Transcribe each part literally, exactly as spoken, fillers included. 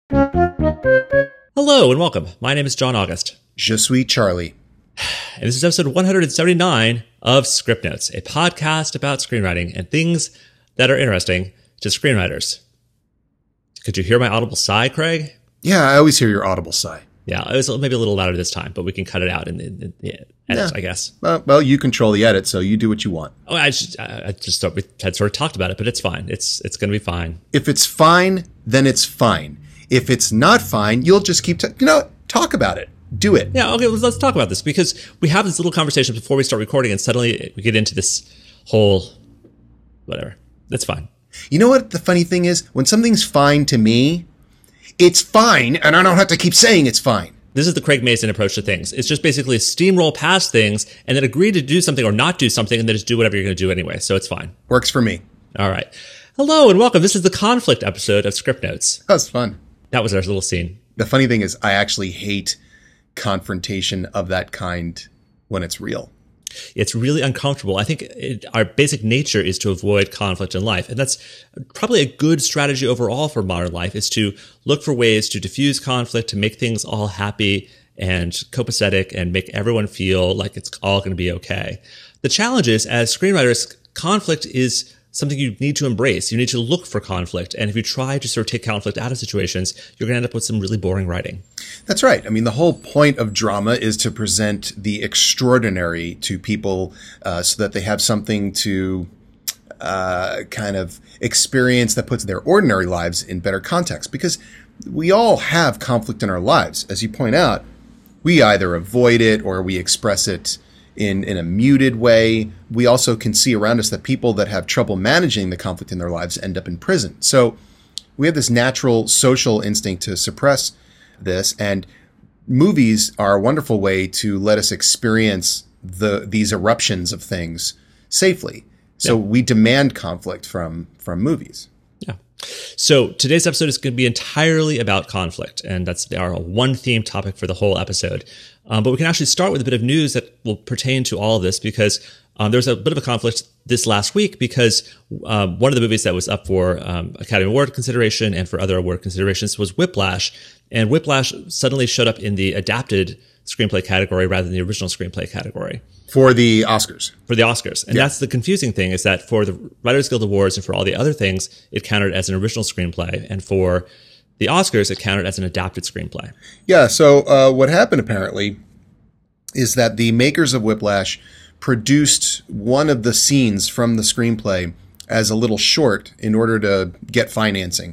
Hello and welcome. My name is John August. Je suis Charlie. And this is episode one hundred seventy-nine of Script Notes, a podcast about screenwriting and things that are interesting to screenwriters. Could you hear my audible sigh, Craig? Yeah, I always hear your audible sigh. Yeah, it was maybe a little louder this time, but we can cut it out in the, in the edit, yeah. I guess. Uh, well, you control the edit, so you do what you want. Oh, I just, I just thought we had sort of talked about it, but it's fine. It's it's going to be fine. If it's fine, then it's fine. If it's not fine, you'll just keep, t- you know, talk about it. Do it. Yeah, okay, well, let's talk about this because we have this little conversation before we start recording and suddenly we get into this whole, whatever. That's fine. You know what the funny thing is? When something's fine to me, it's fine and I don't have to keep saying it's fine. This is the Craig Mason approach to things. It's just basically steamroll past things and then agree to do something or not do something and then just do whatever you're going to do anyway. So it's fine. Works for me. All right. Hello and welcome. This is the conflict episode of Script Notes. That was fun. That was our little scene. The funny thing is I actually hate confrontation of that kind when it's real. It's really uncomfortable. I think it, our basic nature is to avoid conflict in life. And that's probably a good strategy overall for modern life is to look for ways to diffuse conflict, to make things all happy and copacetic and make everyone feel like it's all going to be okay. The challenge is, as screenwriters, conflict is something you need to embrace. You need to look for conflict. And if you try to sort of take conflict out of situations, you're going to end up with some really boring writing. That's right. I mean, the whole point of drama is to present the extraordinary to people uh, so that they have something to uh, kind of experience that puts their ordinary lives in better context. Because we all have conflict in our lives. As you point out, we either avoid it or we express it in, in a muted way. We also can see around us that people that have trouble managing the conflict in their lives end up in prison. So we have this natural social instinct to suppress this, and movies are a wonderful way to let us experience the these eruptions of things safely. So yeah. We demand conflict from from movies. Yeah. So today's episode is going to be entirely about conflict, and that's our one theme topic for the whole episode. Um, but we can actually start with a bit of news that will pertain to all of this because um, there was a bit of a conflict this last week because um, one of the movies that was up for um, Academy Award consideration and for other award considerations was Whiplash. And Whiplash suddenly showed up in the adapted screenplay category rather than the original screenplay category. For the Oscars. For the Oscars. And yeah. That's the confusing thing is that for the Writers Guild Awards and for all the other things, it counted as an original screenplay. And for the Oscars, it counted as an adapted screenplay. Yeah, so uh, what happened apparently is that the makers of Whiplash produced one of the scenes from the screenplay as a little short in order to get financing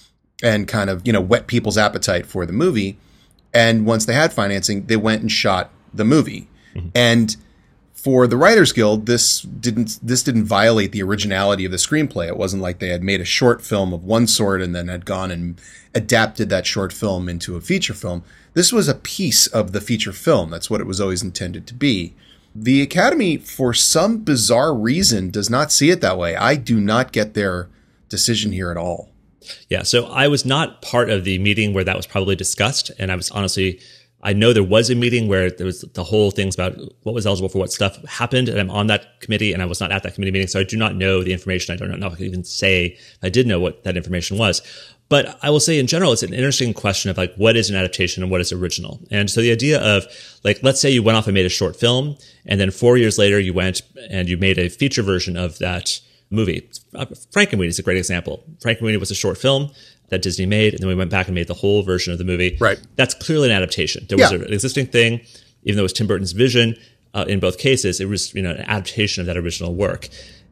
and kind of, you know, whet people's appetite for the movie. And once they had financing, they went and shot the movie. Mm-hmm. And for the Writers Guild, this didn't this didn't violate the originality of the screenplay. It wasn't like they had made a short film of one sort and then had gone and adapted that short film into a feature film. This was a piece of the feature film. That's what it was always intended to be. The Academy, for some bizarre reason, does not see it that way. I do not get their decision here at all. Yeah, so I was not part of the meeting where that was probably discussed. And I was honestly, I know there was a meeting where there was the whole things about what was eligible for what stuff happened. And I'm on that committee and I was not at that committee meeting. So I do not know the information. I don't know if I can even say if I did know what that information was. But I will say in general, it's an interesting question of like, what is an adaptation and what is original? And so the idea of like, let's say you went off and made a short film and then four years later you went and you made a feature version of that movie. Frankenweenie is a great example. Frankenweenie was a short film that Disney made, and then we went back and made the whole version of the movie. Right. That's clearly an adaptation. There was yeah. an existing thing, even though it was Tim Burton's vision. Uh, in both cases, it was, you know, an adaptation of that original work.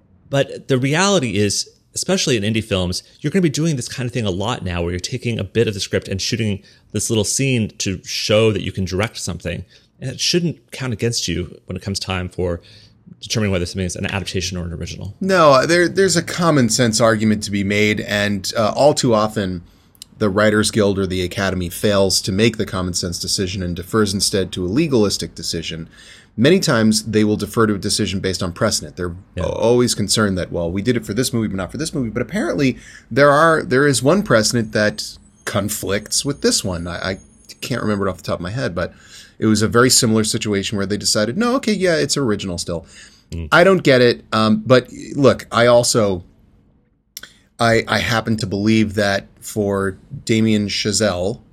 But the reality is, especially in indie films, you're going to be doing this kind of thing a lot now, where you're taking a bit of the script and shooting this little scene to show that you can direct something, and it shouldn't count against you when it comes time for determining whether something is an adaptation or an original. No, there, there's a common sense argument to be made, and uh, all too often the Writers Guild or the Academy fails to make the common sense decision and defers instead to a legalistic decision. Many times they will defer to a decision based on precedent. They're yeah. always concerned that, well, we did it for this movie, but not for this movie. But apparently there are there is one precedent that conflicts with this one. I, I can't remember it off the top of my head, but it was a very similar situation where they decided, no, okay, yeah, it's original still. Mm. I don't get it. Um, but look, I also, I, I happen to believe that for Damien Chazelle,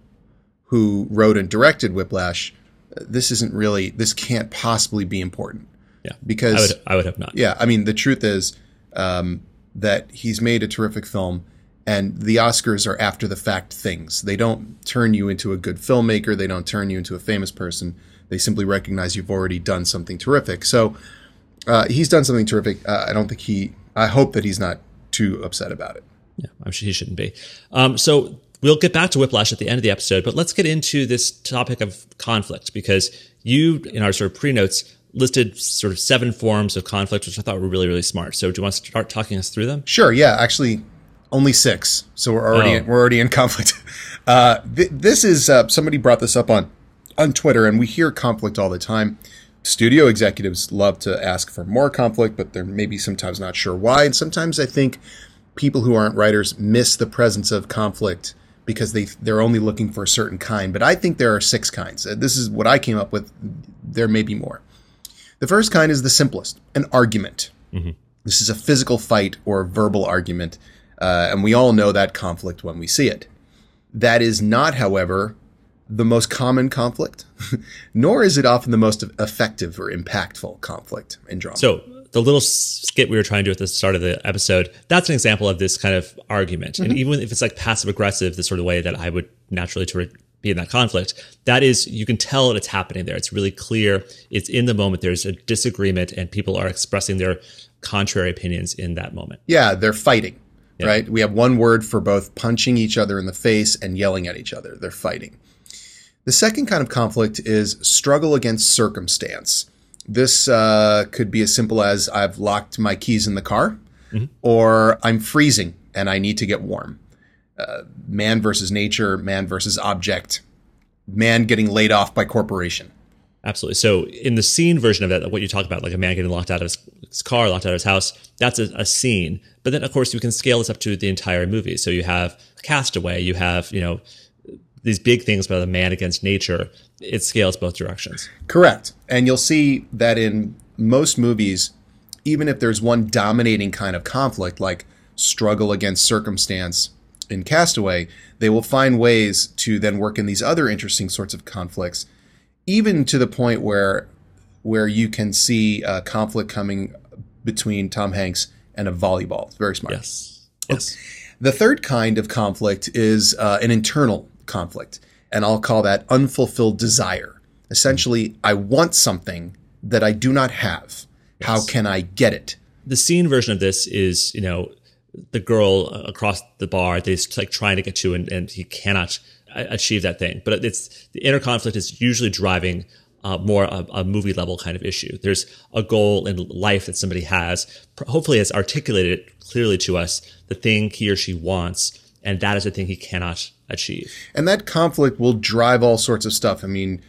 who wrote and directed Whiplash, this isn't really, this can't possibly be important. Yeah, because I would, I would have not. Yeah, I mean, the truth is um, that he's made a terrific film, and the Oscars are after the fact things. They don't turn you into a good filmmaker. They don't turn you into a famous person. They simply recognize you've already done something terrific. So uh, he's done something terrific. Uh, I don't think he, I hope that he's not too upset about it. Yeah, I'm sure he shouldn't be. Um, so we'll get back to Whiplash at the end of the episode, but let's get into this topic of conflict, because you, in our sort of pre-notes, listed sort of seven forms of conflict, which I thought were really, really smart. So do you want to start talking us through them? Sure. Yeah, actually, only six. So we're already Oh. in, we're already in conflict. Uh, th- this is uh, somebody brought this up on on Twitter, and we hear conflict all the time. Studio executives love to ask for more conflict, but they're maybe sometimes not sure why. And sometimes I think people who aren't writers miss the presence of conflict because they they're only looking for a certain kind. But I think there are six kinds. Uh, This is what I came up with. There may be more. The first kind is the simplest, an argument. Mm-hmm. This is a physical fight or a verbal argument, uh, and we all know that conflict when we see it. That is not, however, the most common conflict, nor is it often the most effective or impactful conflict in drama. So the little skit we were trying to do at the start of the episode, that's an example of this kind of argument. Mm-hmm. And even if it's like passive aggressive, the sort of way that I would naturally to re- be in that conflict, that is, you can tell that it's happening there. It's really clear. It's in the moment. There's a disagreement and people are expressing their contrary opinions in that moment. Yeah, they're fighting, Yeah. right? We have one word for both punching each other in the face and yelling at each other. They're fighting. The second kind of conflict is struggle against circumstance. This uh, could be as simple as I've locked my keys in the car, mm-hmm. or I'm freezing and I need to get warm. Uh, man versus nature, man versus object, man getting laid off by corporation. Absolutely. So in the scene version of that, what you talk about, like a man getting locked out of his, his car, locked out of his house, that's a, a scene. But then, of course, you can scale this up to the entire movie. So you have Castaway, you have, you know, these big things about a man against nature. It scales both directions. Correct. And you'll see that in most movies, even if there's one dominating kind of conflict, like struggle against circumstance in Castaway, they will find ways to then work in these other interesting sorts of conflicts, even to the point where where you can see a conflict coming between Tom Hanks and a volleyball. It's very smart. Yes. Yes. The third kind of conflict is uh, an internal conflict, and I'll call that unfulfilled desire. Essentially, I want something that I do not have. Yes. How can I get it? The scene version of this is, you know, the girl across the bar that he's like trying to get to, and, and he cannot achieve that thing. But it's the inner conflict is usually driving uh, more a, a movie level kind of issue. There's a goal in life that somebody has, hopefully has articulated it clearly to us, the thing he or she wants, and that is the thing he cannot achieve. And that conflict will drive all sorts of stuff. I mean,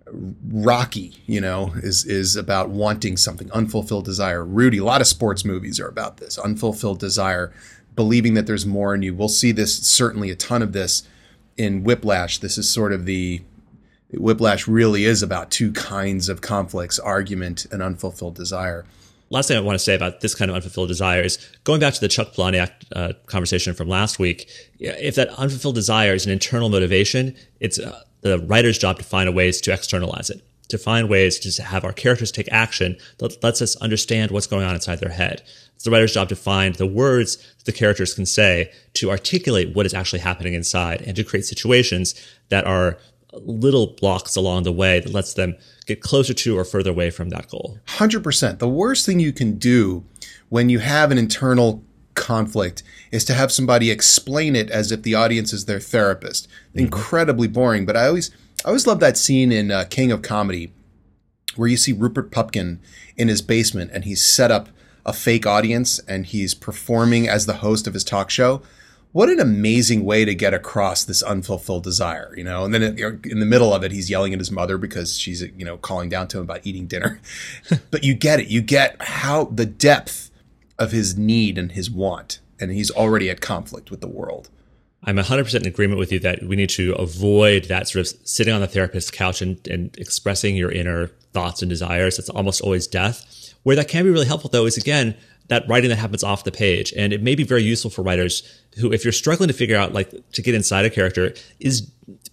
Rocky, you know, is is about wanting something, unfulfilled desire. Rudy, a lot of sports movies are about this, unfulfilled desire, believing that there's more in you. We'll see this, certainly a ton of this in Whiplash. This is sort of the, Whiplash really is about two kinds of conflicts, argument and unfulfilled desire. Last thing I want to say about this kind of unfulfilled desire is going back to the Chuck Palahniuk uh, conversation from last week. If that unfulfilled desire is an internal motivation, it's uh, the writer's job to find ways to externalize it, to find ways to have our characters take action that lets us understand what's going on inside their head. It's the writer's job to find the words that the characters can say to articulate what is actually happening inside and to create situations that are little blocks along the way that lets them get closer to or further away from that goal. one hundred percent. The worst thing you can do when you have an internal conflict is to have somebody explain it as if the audience is their therapist. Mm-hmm. Incredibly boring. But I always, I always love that scene in uh, King of Comedy where you see Rupert Pupkin in his basement and he's set up a fake audience and he's performing as the host of his talk show. What an amazing way to get across this unfulfilled desire, you know? And then in the middle of it, he's yelling at his mother because she's, you know, calling down to him about eating dinner. But you get it. You get how the depth of his need and his want. And he's already at conflict with the world. I'm one hundred percent in agreement with you that we need to avoid that sort of sitting on the therapist's couch and, and expressing your inner thoughts and desires. It's almost always death. Where that can be really helpful, though, is, again, that writing that happens off the page. And it may be very useful for writers who, if you're struggling to figure out, like, to get inside a character, is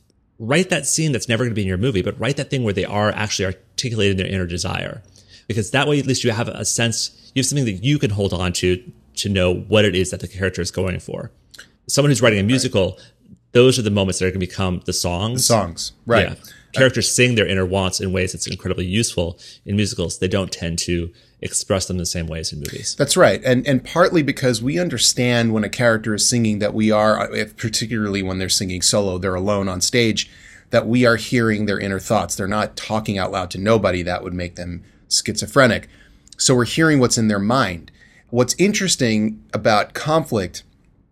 write that scene that's never going to be in your movie, but write that thing where they are actually articulating their inner desire. Because that way, at least you have a sense, you have something that you can hold on to, to know what it is that the character is going for. Someone who's writing a musical, right. those are the moments that are going to become the songs. The songs, right. Yeah. Characters sing their inner wants in ways that's incredibly useful in musicals. They don't tend to express them the same ways in movies. That's right. And and partly because we understand when a character is singing that we are, if particularly when they're singing solo, they're alone on stage, that we are hearing their inner thoughts. They're not talking out loud to nobody. That would make them schizophrenic. So we're hearing what's in their mind. What's interesting about conflict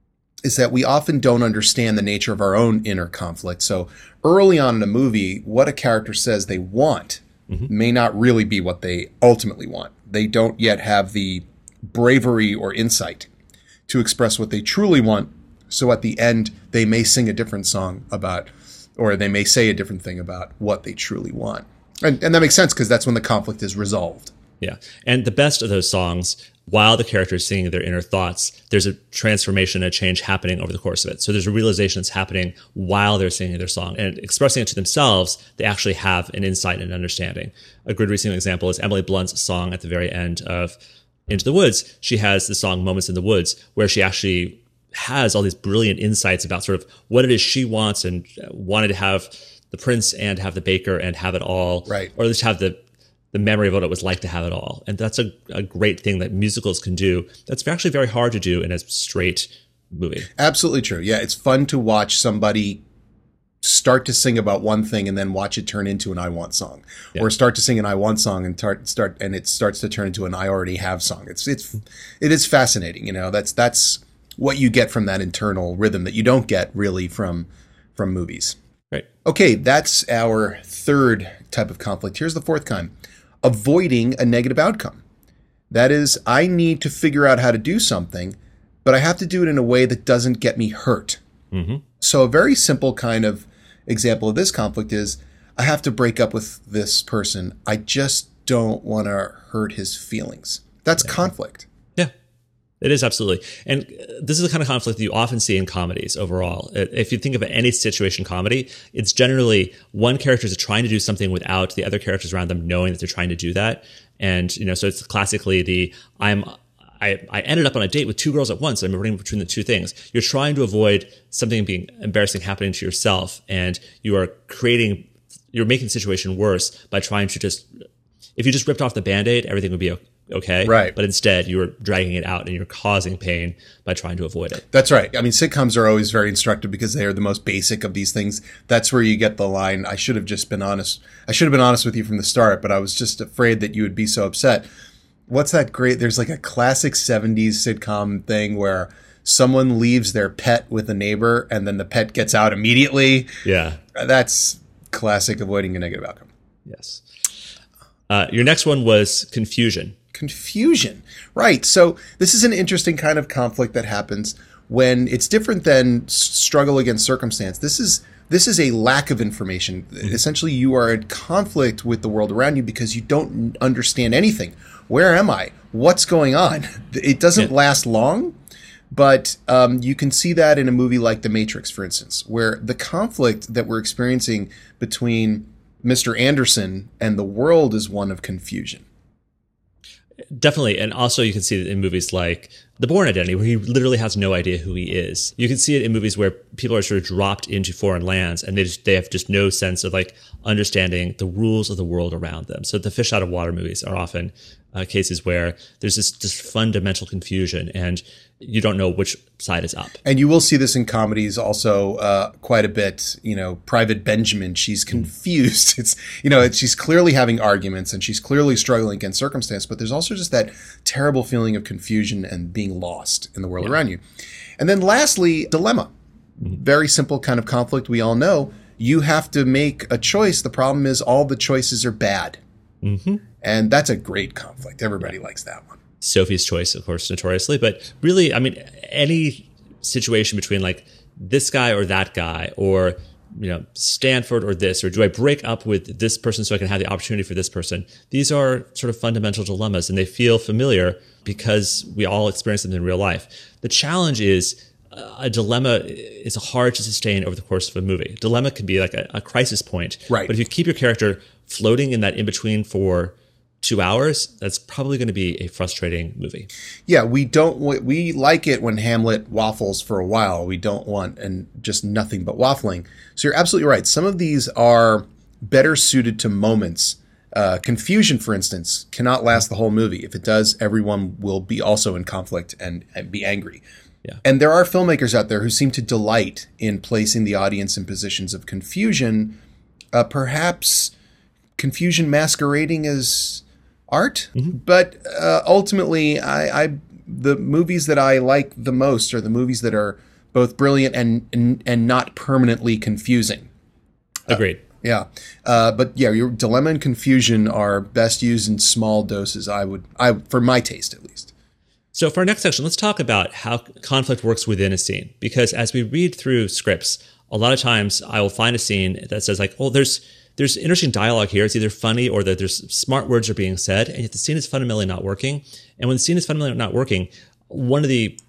is that we often don't understand the nature of our own inner conflict. So early on in a movie, what a character says they want mm-hmm. may not really be what they ultimately want. They don't yet have the bravery or insight to express what they truly want. So at the end, they may sing a different song about, or they may say a different thing about what they truly want. And, and that makes sense because that's when the conflict is resolved. Yeah. And the best of those songs, while the character is singing their inner thoughts, there's a transformation, a change happening over the course of it. So there's a realization that's happening while they're singing their song and expressing it to themselves. They actually have an insight and understanding. A good recent example is Emily Blunt's song at the very end of Into the Woods. She has the song Moments in the Woods, where she actually has all these brilliant insights about sort of what it is she wants and wanted to have the prince and have the baker and have it all, right. or at least have the the memory of what it was like to have it all. And that's a, a great thing that musicals can do. That's actually very hard to do in a straight movie. Absolutely true. Yeah, it's fun to watch somebody start to sing about one thing and then watch it turn into an I Want song, yeah. or start to sing an I Want song and start start and it starts to turn into an I Already Have song. It's it's it is fascinating. You know, that's that's what you get from that internal rhythm that you don't get really from from movies. Right. Okay, that's our third type of conflict. Here's the fourth kind. Avoiding a negative outcome. That is, I need to figure out how to do something, but I have to do it in a way that doesn't get me hurt. Mm-hmm. So a very simple kind of example of this conflict is, I have to break up with this person. I just don't want to hurt his feelings. That's yeah. conflict. Yeah, it is absolutely. And this is the kind of conflict that you often see in comedies overall. If you think of any situation comedy, it's generally one character is trying to do something without the other characters around them knowing that they're trying to do that. And, you know, so it's classically the, I'm, I, I ended up on a date with two girls at once. I'm running between the two things. You're trying to avoid something being embarrassing happening to yourself. And you are creating, you're making the situation worse by trying to just, if you just ripped off the Band-Aid, everything would be okay. Okay. Right. But instead, you're dragging it out and you're causing pain by trying to avoid it. That's right. I mean, sitcoms are always very instructive because they are the most basic of these things. That's where you get the line, I should have just been honest. I should have been honest with you from the start, but I was just afraid that you would be so upset. What's that great? There's like a classic seventies sitcom thing where someone leaves their pet with a neighbor and then the pet gets out immediately. Yeah. That's classic avoiding a negative outcome. Yes. Uh, your next one was confusion. Confusion. Right. So this is an interesting kind of conflict that happens when it's different than struggle against circumstance. This is this is a lack of information. Mm-hmm. Essentially, you are in conflict with the world around you because you don't understand anything. Where am I? What's going on? It doesn't yeah. last long, but um, you can see that in a movie like The Matrix, for instance, where the conflict that we're experiencing between Mister Anderson and the world is one of confusion. Definitely. And also you can see it in movies like The Bourne Identity, where he literally has no idea who he is. You can see it in movies where people are sort of dropped into foreign lands and they just, they have just no sense of like understanding the rules of the world around them. So the fish out of water movies are often uh, cases where there's this just fundamental confusion and you don't know which side is up. And you will see this in comedies also uh, quite a bit. You know, Private Benjamin, she's confused. It's, you know, it's, she's clearly having arguments and she's clearly struggling against circumstance, but there's also just that terrible feeling of confusion and being lost in the world yeah. around you. And then lastly, dilemma. Mm-hmm. Very simple kind of conflict. We all know you have to make a choice. The problem is all the choices are bad. Mm-hmm. And that's a great conflict. Everybody likes that one. Sophie's Choice, of course, notoriously. But really, I mean, any situation between like this guy or that guy, or you know, Stanford or this, or do I break up with this person so I can have the opportunity for this person? These are sort of fundamental dilemmas, and they feel familiar because we all experience them in real life. The challenge is uh, a dilemma is hard to sustain over the course of a movie. A dilemma can be like a, a crisis point, right? But if you keep your character floating in that in between for two hours, that's probably going to be a frustrating movie. Yeah, we don't. We like it when Hamlet waffles for a while. We don't want and just nothing but waffling. So you're absolutely right. Some of these are better suited to moments. Uh, confusion, for instance, cannot last the whole movie. If it does, everyone will be also in conflict and, and be angry. Yeah. And there are filmmakers out there who seem to delight in placing the audience in positions of confusion, uh, perhaps confusion masquerading as art. Mm-hmm. But uh, ultimately, I, I the movies that I like the most are the movies that are both brilliant and and, and not permanently confusing. Agreed. Uh, yeah. Uh, but yeah, your dilemma and confusion are best used in small doses, I would, I for my taste at least. So for our next section, let's talk about how conflict works within a scene. Because as we read through scripts, a lot of times I will find a scene that says like, oh, there's there's interesting dialogue here. It's either funny or that there's smart words are being said, and yet the scene is fundamentally not working. And when the scene is fundamentally not working, one of the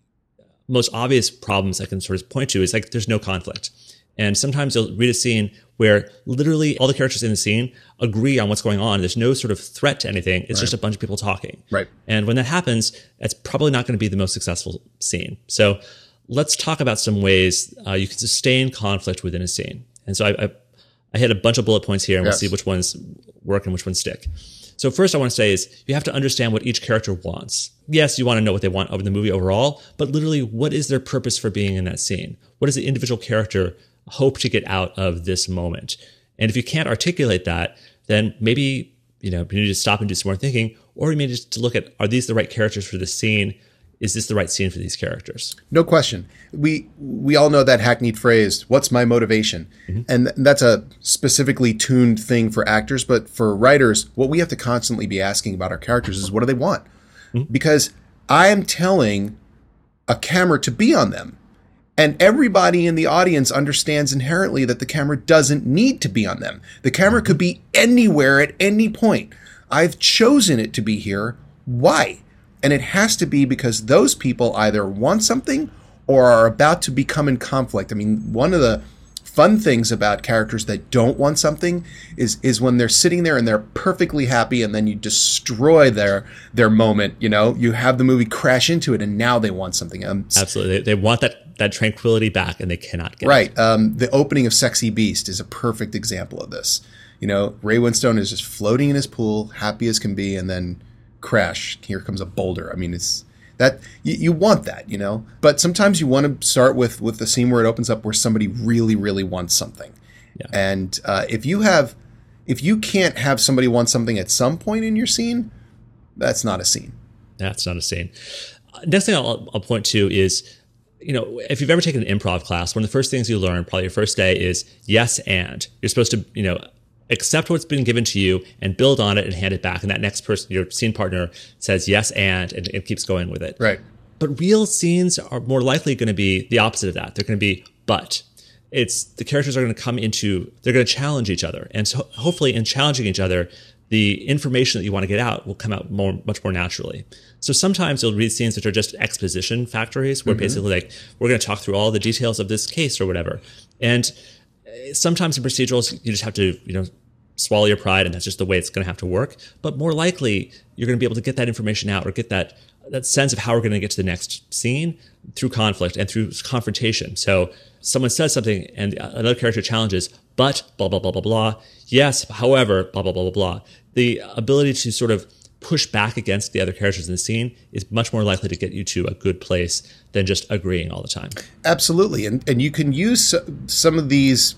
most obvious problems I can sort of point to is like there's no conflict. And sometimes you'll read a scene where literally all the characters in the scene agree on what's going on. There's no sort of threat to anything. It's right. just a bunch of people talking. Right. And when that happens, that's probably not going to be the most successful scene. So let's talk about some ways uh, you can sustain conflict within a scene. And so I, I, I hit a bunch of bullet points here, and yes. we'll see which ones work and which ones stick. So first I want to say is you have to understand what each character wants. Yes, you want to know what they want over the movie overall, but literally what is their purpose for being in that scene? What does the individual character hope to get out of this moment? And if you can't articulate that, then maybe, you know, you need to stop and do some more thinking, or you may just to look at, are these the right characters for this scene? Is this the right scene for these characters? No question. We we all know that hackneyed phrase, what's my motivation? Mm-hmm. And th- that's a specifically tuned thing for actors, but for writers, what we have to constantly be asking about our characters is what do they want? Mm-hmm. Because I am telling a camera to be on them. And everybody in the audience understands inherently that the camera doesn't need to be on them. The camera could be anywhere at any point. I've chosen it to be here. Why? And it has to be because those people either want something or are about to become in conflict. I mean, one of the fun things about characters that don't want something is is when they're sitting there and they're perfectly happy, and then you destroy their their moment. You know, you have the movie crash into it, and now they want something. Um, Absolutely, they, they want that that tranquility back, and they cannot get right. it. Right. Um, the opening of Sexy Beast is a perfect example of this. You know, Ray Winstone is just floating in his pool, happy as can be, and then crash. Here comes a boulder. I mean, it's that you, you want that, you know. But sometimes you want to start with with the scene where it opens up where somebody really, really wants something. Yeah. And uh, if you have, if you can't have somebody want something at some point in your scene, that's not a scene. That's not a scene. Next thing I'll, I'll point to is, you know, if you've ever taken an improv class, one of the first things you learn, probably your first day, is yes and. You're supposed to, you know, accept what's been given to you and build on it and hand it back. And that next person, your scene partner, says yes and, and it keeps going with it. Right. But real scenes are more likely going to be the opposite of that. They're going to be but. It's the characters are going to come into, they're going to challenge each other. And so hopefully in challenging each other, the information that you want to get out will come out more, much more naturally. So sometimes you'll read scenes that are just exposition factories where mm-hmm. basically like, we're going to talk through all the details of this case or whatever. And sometimes in procedurals, you just have to, you know, swallow your pride, and that's just the way it's going to have to work. But more likely, you're going to be able to get that information out or get that that sense of how we're going to get to the next scene through conflict and through confrontation. So someone says something and another character challenges, but blah, blah, blah, blah, blah. Yes, however, blah, blah, blah, blah, blah. The ability to sort of push back against the other characters in the scene is much more likely to get you to a good place than just agreeing all the time. Absolutely. And, and you can use some of these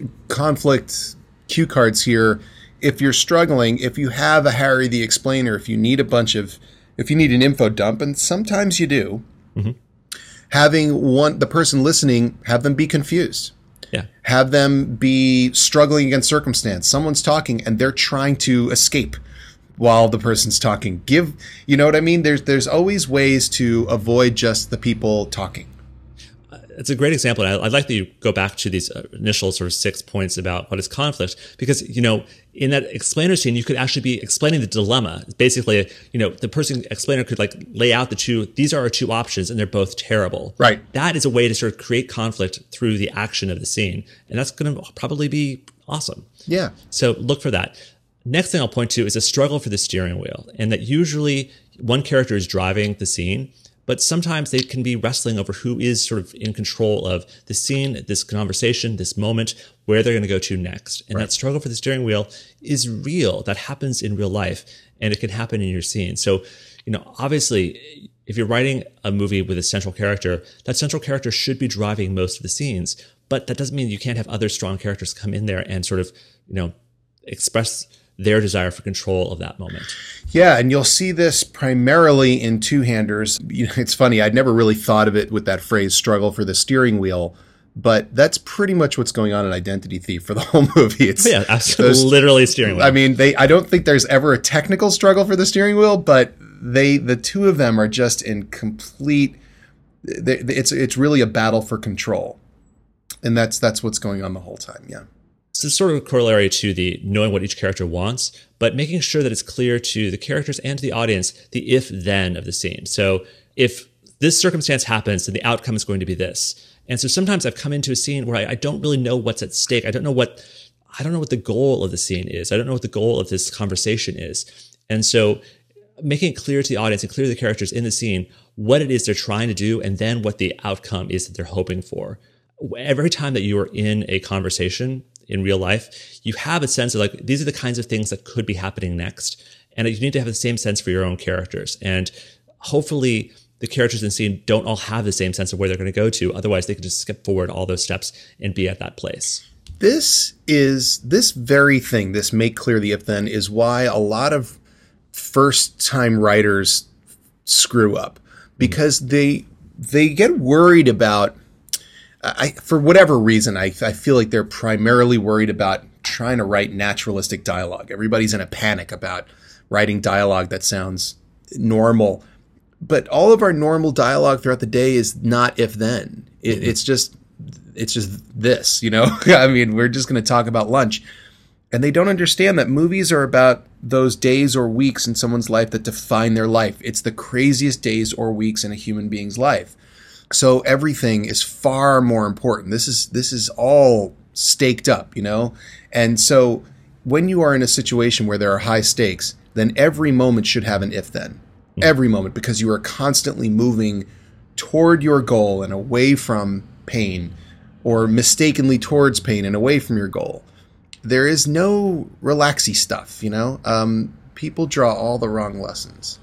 conflict cue cards here if you're struggling, if you have a Harry the Explainer, if you need a bunch of, if you need an info dump, and sometimes you do, mm-hmm. having one, the person listening, have them be confused. Yeah. Have them be struggling against circumstance. Someone's talking and they're trying to escape while the person's talking. Give, you know what I mean? There's, there's always ways to avoid just the people talking. it's a great example. And I, I'd like that you go back to these initial sort of six points about what is conflict, because, you know, in that explainer scene, you could actually be explaining the dilemma. Basically, you know, the person explainer could like lay out the two, these are our two options and they're both terrible. Right. That is a way to sort of create conflict through the action of the scene. And that's going to probably be awesome. Yeah. So look for that. Next thing I'll point to is a struggle for the steering wheel, and that usually one character is driving the scene, but sometimes they can be wrestling over who is sort of in control of the scene, this conversation, this moment, where they're going to go to next. And right. that struggle for the steering wheel is real. That happens in real life, and it can happen in your scene. So, you know, obviously, if you're writing a movie with a central character, that central character should be driving most of the scenes, but that doesn't mean you can't have other strong characters come in there and sort of, you know, express their desire for control of that moment. Yeah, and you'll see this primarily in two-handers. You know, it's funny, I'd never really thought of it with that phrase, struggle for the steering wheel, but that's pretty much what's going on in Identity Thief for the whole movie. It's yeah, absolutely, literally steering wheel. I mean, they. I don't think there's ever a technical struggle for the steering wheel, but they, the two of them are just in complete, they, it's it's really a battle for control. And that's that's what's going on the whole time, yeah. So it's sort of a corollary to the knowing what each character wants, but making sure that it's clear to the characters and to the audience the if-then of the scene. So if this circumstance happens, then the outcome is going to be this. And so sometimes I've come into a scene where I, I don't really know what's at stake. I don't know what I don't know what the goal of the scene is. I don't know what the goal of this conversation is. And so making it clear to the audience and clear to the characters in the scene what it is they're trying to do, and then what the outcome is that they're hoping for. Every time that you are in a conversation in real life, you have a sense of like, these are the kinds of things that could be happening next. And you need to have the same sense for your own characters. And hopefully the characters in the scene don't all have the same sense of where they're going to go to. Otherwise, they can just skip forward all those steps and be at that place. This is, this very thing, this make clear the if-then, is why a lot of first-time writers screw up. Because mm-hmm. they they get worried about, I, for whatever reason, I, I feel like they're primarily worried about trying to write naturalistic dialogue. Everybody's in a panic about writing dialogue that sounds normal. But all of our normal dialogue throughout the day is not if-then. It, mm-hmm. It's just it's just this, you know? I mean, we're just going to talk about lunch. And they don't understand that movies are about those days or weeks in someone's life that define their life. It's the craziest days or weeks in a human being's life. So everything is far more important. This is this is all staked up, you know? And so when you are in a situation where there are high stakes, then every moment should have an if-then. Mm. Every moment, because you are constantly moving toward your goal and away from pain, or mistakenly towards pain and away from your goal. There is no relaxy stuff, you know? Um, people draw all the wrong lessons.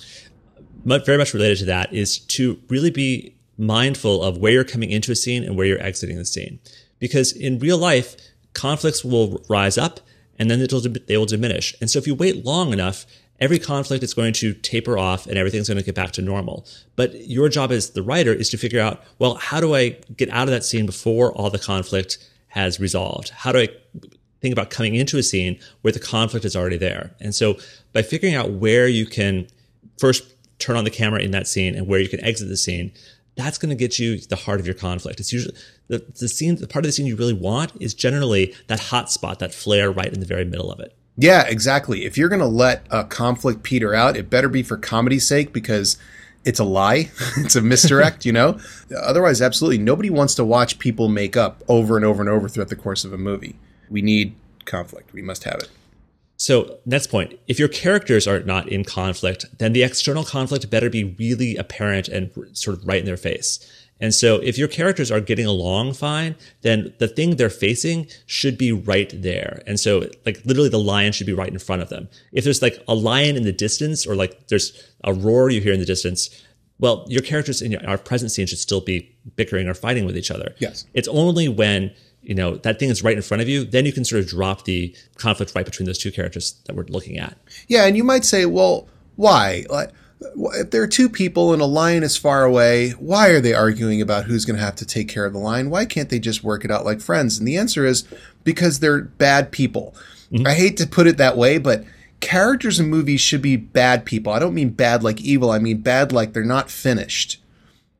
But very much related to that is to really be mindful of where you're coming into a scene and where you're exiting the scene. Because in real life, conflicts will rise up and then it'll, they will diminish. And so if you wait long enough, every conflict is going to taper off and everything's going to get back to normal. But your job as the writer is to figure out, well, how do I get out of that scene before all the conflict has resolved? How do I think about coming into a scene where the conflict is already there? And so by figuring out where you can first turn on the camera in that scene and where you can exit the scene, that's going to get you the heart of your conflict. It's usually the, the scene, the part of the scene you really want is generally that hot spot, that flare right in the very middle of it. Yeah, exactly. If you're going to let a conflict peter out, it better be for comedy's sake, because it's a lie. It's a misdirect, you know? Otherwise, absolutely. Nobody wants to watch people make up over and over and over throughout the course of a movie. We need conflict. We must have it. So next point, if your characters are not in conflict, then the external conflict better be really apparent and sort of right in their face. And so if your characters are getting along fine, then the thing they're facing should be right there. And so like literally the lion should be right in front of them. If there's like a lion in the distance, or like there's a roar you hear in the distance, well, your characters in our present scene should still be bickering or fighting with each other. Yes. It's only when, you know, that thing is right in front of you, then you can sort of drop the conflict right between those two characters that we're looking at. Yeah, and you might say, well, why? Like, if there are two people and a lion is far away, why are they arguing about who's going to have to take care of the lion? Why can't they just work it out like friends? And the answer is because they're bad people. Mm-hmm. I hate to put it that way, but characters in movies should be bad people. I don't mean bad like evil. I mean bad like they're not finished.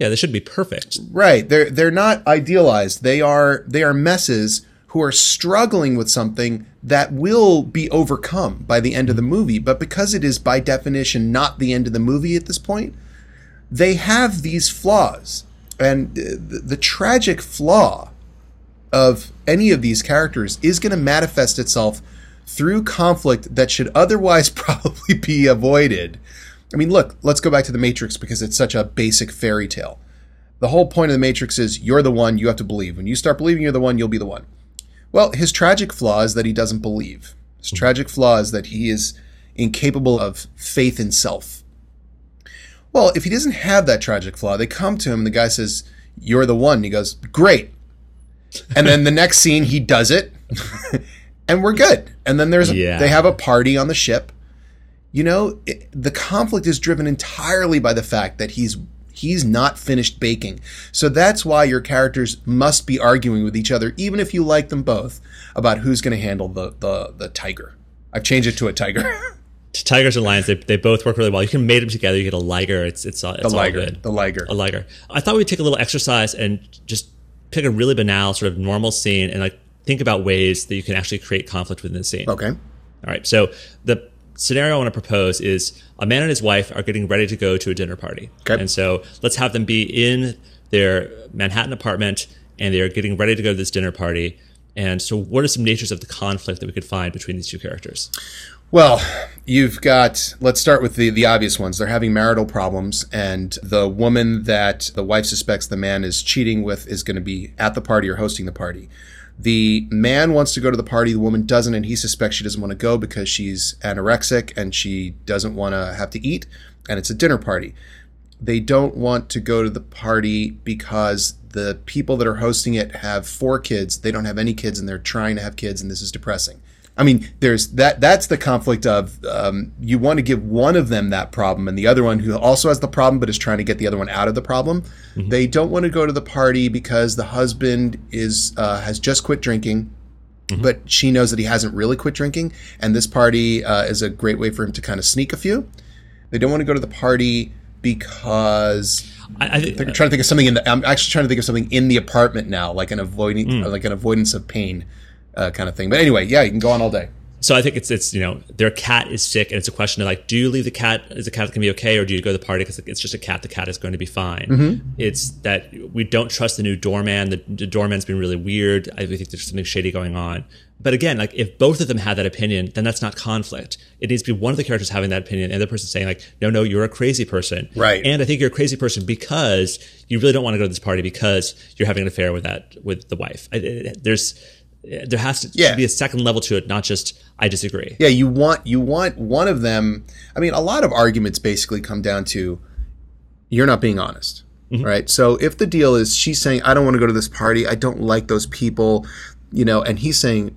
Yeah, they should be perfect. Right. They're they're not idealized. They are they are messes who are struggling with something that will be overcome by the end of the movie. But because it is by definition not the end of the movie at this point, they have these flaws. And the, the tragic flaw of any of these characters is going to manifest itself through conflict that should otherwise probably be avoided. I mean, look, let's go back to The Matrix because it's such a basic fairy tale. The whole point of The Matrix is you're the one, you have to believe. When you start believing you're the one, you'll be the one. Well, his tragic flaw is that he doesn't believe. His mm-hmm. tragic flaw is that he is incapable of faith in self. Well, if he doesn't have that tragic flaw, they come to him and the guy says, you're the one. And he goes, great. And then the next scene, he does it and we're good. And then there's, yeah. they have a party on the ship. You know, it, the conflict is driven entirely by the fact that he's he's not finished baking. So that's why your characters must be arguing with each other, even if you like them both, about who's going to handle the, the, the tiger. I've changed it to a tiger. Tigers and lions, they, they both work really well. You can mate them together. You get a liger. It's it's, it's the liger, all good. The liger. A liger. I thought we'd take a little exercise and just pick a really banal, sort of normal scene and like think about ways that you can actually create conflict within the scene. Okay. All right. So the scenario I want to propose is a man and his wife are getting ready to go to a dinner party. Okay. And so let's have them be in their Manhattan apartment and they're getting ready to go to this dinner party. And so what are some natures of the conflict that we could find between these two characters? Well, you've got, let's start with the, the obvious ones. They're having marital problems, and the woman that the wife suspects the man is cheating with is going to be at the party or hosting the party. The man wants to go to the party, the woman doesn't, and he suspects she doesn't want to go because she's anorexic and she doesn't want to have to eat, and it's a dinner party. They don't want to go to the party because the people that are hosting it have four kids. They don't have any kids, and they're trying to have kids, and this is depressing. I mean, there's that. That's the conflict of um, you want to give one of them that problem, and the other one who also has the problem but is trying to get the other one out of the problem. Mm-hmm. They don't want to go to the party because the husband is uh, has just quit drinking, mm-hmm. but she knows that he hasn't really quit drinking, and this party uh, is a great way for him to kind of sneak a few. They don't want to go to the party because I, I think, they're trying to think of something in the. I'm actually trying to think of something in the apartment now, like an avoiding, mm. like an avoidance of pain. Uh, kind of thing. But anyway, yeah, you can go on all day. So I think it's, it's you know, their cat is sick and it's a question of like, do you leave the cat? Is the cat going to be okay? Or do you go to the party because it's just a cat? The cat is going to be fine. Mm-hmm. It's that we don't trust the new doorman. The, the doorman's been really weird. I think there's something shady going on. But again, like if both of them have that opinion, then that's not conflict. It needs to be one of the characters having that opinion and the other person saying like, no, no, you're a crazy person. Right. And I think you're a crazy person because you really don't want to go to this party because you're having an affair with that, with the wife. I, it, there's, There has to yeah. be a second level to it, not just I disagree. Yeah, you want you want one of them. I mean, a lot of arguments basically come down to you're not being honest, mm-hmm. right? So if the deal is she's saying I don't want to go to this party, I don't like those people, you know, and he's saying,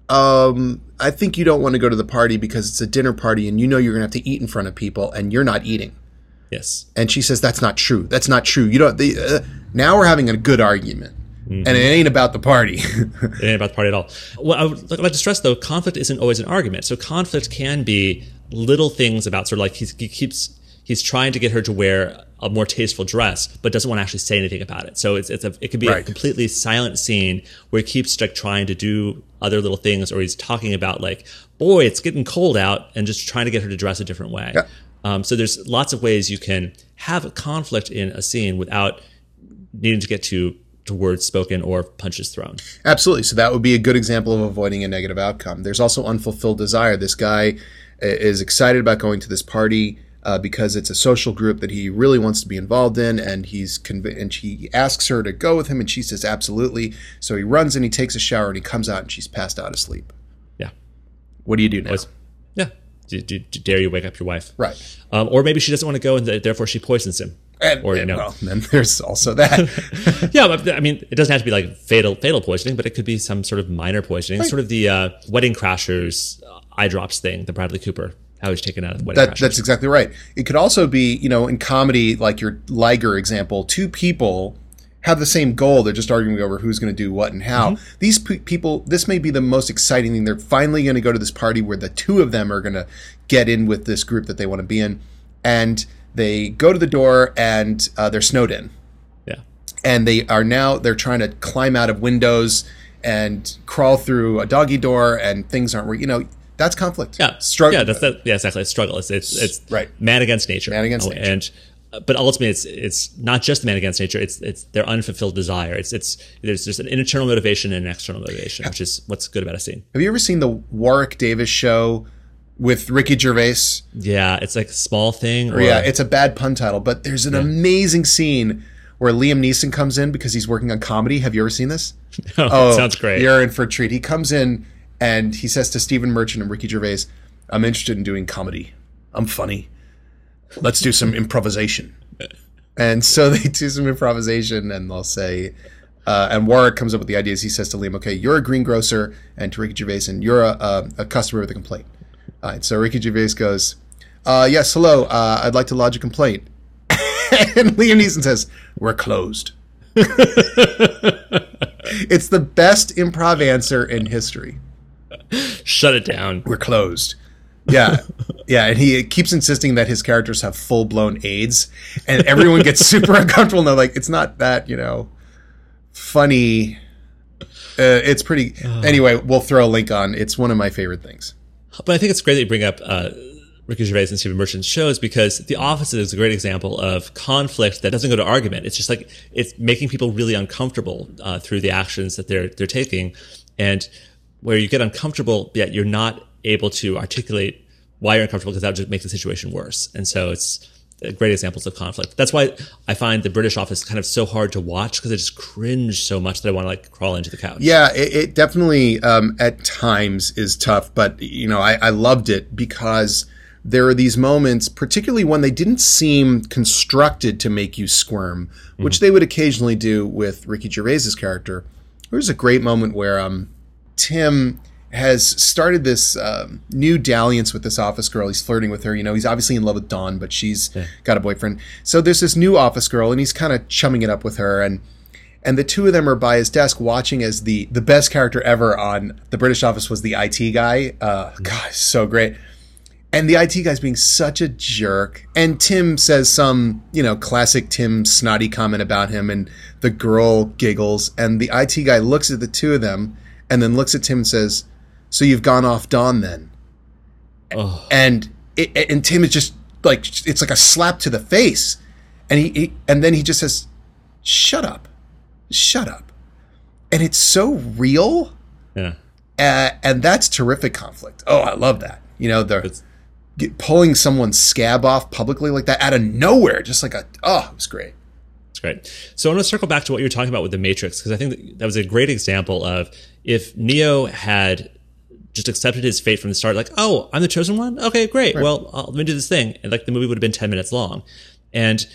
um, I think you don't want to go to the party because it's a dinner party and you know you're gonna have to eat in front of people and you're not eating. Yes. And she says that's not true. That's not true. You don't. The, uh, now we're having a good argument. Mm-hmm. And it ain't about the party. It ain't about the party at all. Well, I would like to stress, though, conflict isn't always an argument. So conflict can be little things about sort of like he's, he keeps, he's trying to get her to wear a more tasteful dress, but doesn't want to actually say anything about it. So it's, it's a, it could be right. a completely silent scene where he keeps like trying to do other little things, or he's talking about like, boy, it's getting cold out, and just trying to get her to dress a different way. Yeah. Um, so there's lots of ways you can have a conflict in a scene without needing to get to to words spoken or punches thrown. Absolutely. So that would be a good example of avoiding a negative outcome. There's also unfulfilled desire. This guy is excited about going to this party uh, because it's a social group that he really wants to be involved in, and he's conv- and he asks her to go with him, and she says absolutely. So he runs and he takes a shower and he comes out and she's passed out asleep. Yeah. What do you do now? Always, yeah. Do, do, do dare you wake up your wife? Right. Um, or maybe she doesn't want to go and th- therefore she poisons him. And, or, and you know. well, then there's also that. Yeah, but I mean, it doesn't have to be like fatal fatal poisoning, but it could be some sort of minor poisoning. Right. Sort of the uh, Wedding Crashers uh, eye drops thing, the Bradley Cooper, how he's taken out of the Wedding that, Crashers. That's exactly right. It could also be, you know, in comedy, like your Liger example, two people have the same goal. They're just arguing over who's going to do what and how. Mm-hmm. These p- people, this may be the most exciting thing. They're finally going to go to this party where the two of them are going to get in with this group that they want to be in. And they go to the door and uh, they're snowed in. and they are now they're trying to climb out of windows and crawl through a doggy door, and things aren't, you know, that's conflict. Yeah, struggle. Yeah, that's that. Yeah, exactly. It's struggle. It's it's, it's right. Man against nature. Man against oh, nature. And uh, but ultimately, it's it's not just the man against nature. It's it's their unfulfilled desire. It's it's there's there's an internal motivation and an external motivation, which is what's good about a scene. Have you ever seen the Warwick Davis show with Ricky Gervais? Yeah, it's like a small thing. Or, yeah, it's a bad pun title, but there's an yeah. amazing scene where Liam Neeson comes in because he's working on comedy. Have you ever seen this? Oh, oh sounds great. You're in for a treat. He comes in and he says to Stephen Merchant and Ricky Gervais, I'm interested in doing comedy. I'm funny. Let's do some improvisation. And so they do some improvisation, and they'll say, uh, and Warwick comes up with the ideas. He says to Liam, okay, you're a greengrocer, and to Ricky Gervais, and you're a, a, a customer with a complaint. All right, so Ricky Gervais goes, uh, yes, hello, uh, I'd like to lodge a complaint. And Liam Neeson says, we're closed. It's the best improv answer in history. Shut it down. We're closed. Yeah. Yeah. And he keeps insisting that his characters have full blown AIDS, and everyone gets super uncomfortable. And they're like, it's not that, you know, funny. Uh, it's pretty. Oh. Anyway, we'll throw a link on. It's one of my favorite things. But I think it's great that you bring up uh, Ricky Gervais and Stephen Merchant's shows, because The Office is a great example of conflict that doesn't go to argument. It's just like it's making people really uncomfortable uh, through the actions that they're they're taking, and where you get uncomfortable, yet you're not able to articulate why you're uncomfortable, because that would just make the situation worse. And so it's great examples of conflict. That's why I find the British Office kind of so hard to watch, because I just cringe so much that I want to like crawl into the couch. Yeah, it, it definitely um, at times is tough, but you know, I, I loved it because there are these moments, particularly when they didn't seem constructed to make you squirm, which mm-hmm. they would occasionally do with Ricky Gervais's character. There's a great moment where um, Tim has started this um, new dalliance with this office girl. He's flirting with her. You know, he's obviously in love with Dawn, but she's yeah. got a boyfriend. So there's this new office girl, and he's kind of chumming it up with her. And and the two of them are by his desk watching as the, the best character ever on the British Office was the I T guy. Uh, mm-hmm. God, so great. And the I T guy's being such a jerk. And Tim says some, you know, classic Tim snotty comment about him, and the girl giggles. And the I T guy looks at the two of them and then looks at Tim and says, so you've gone off Dawn then? Oh. And it, and Tim is just like, it's like a slap to the face. And he, he and then he just says, shut up. Shut up. And it's so real. Yeah. Uh, and that's terrific conflict. Oh, I love that. You know, the get, pulling someone's scab off publicly like that out of nowhere. Just like a, oh, it was great. It's great. So I want to circle back to what you were talking about with The Matrix, because I think that, that was a great example of if Neo had just accepted his fate from the start, like, oh, I'm the chosen one? Okay, great. Right. Well, I'll, let me do this thing. And like the movie would have been ten minutes long. And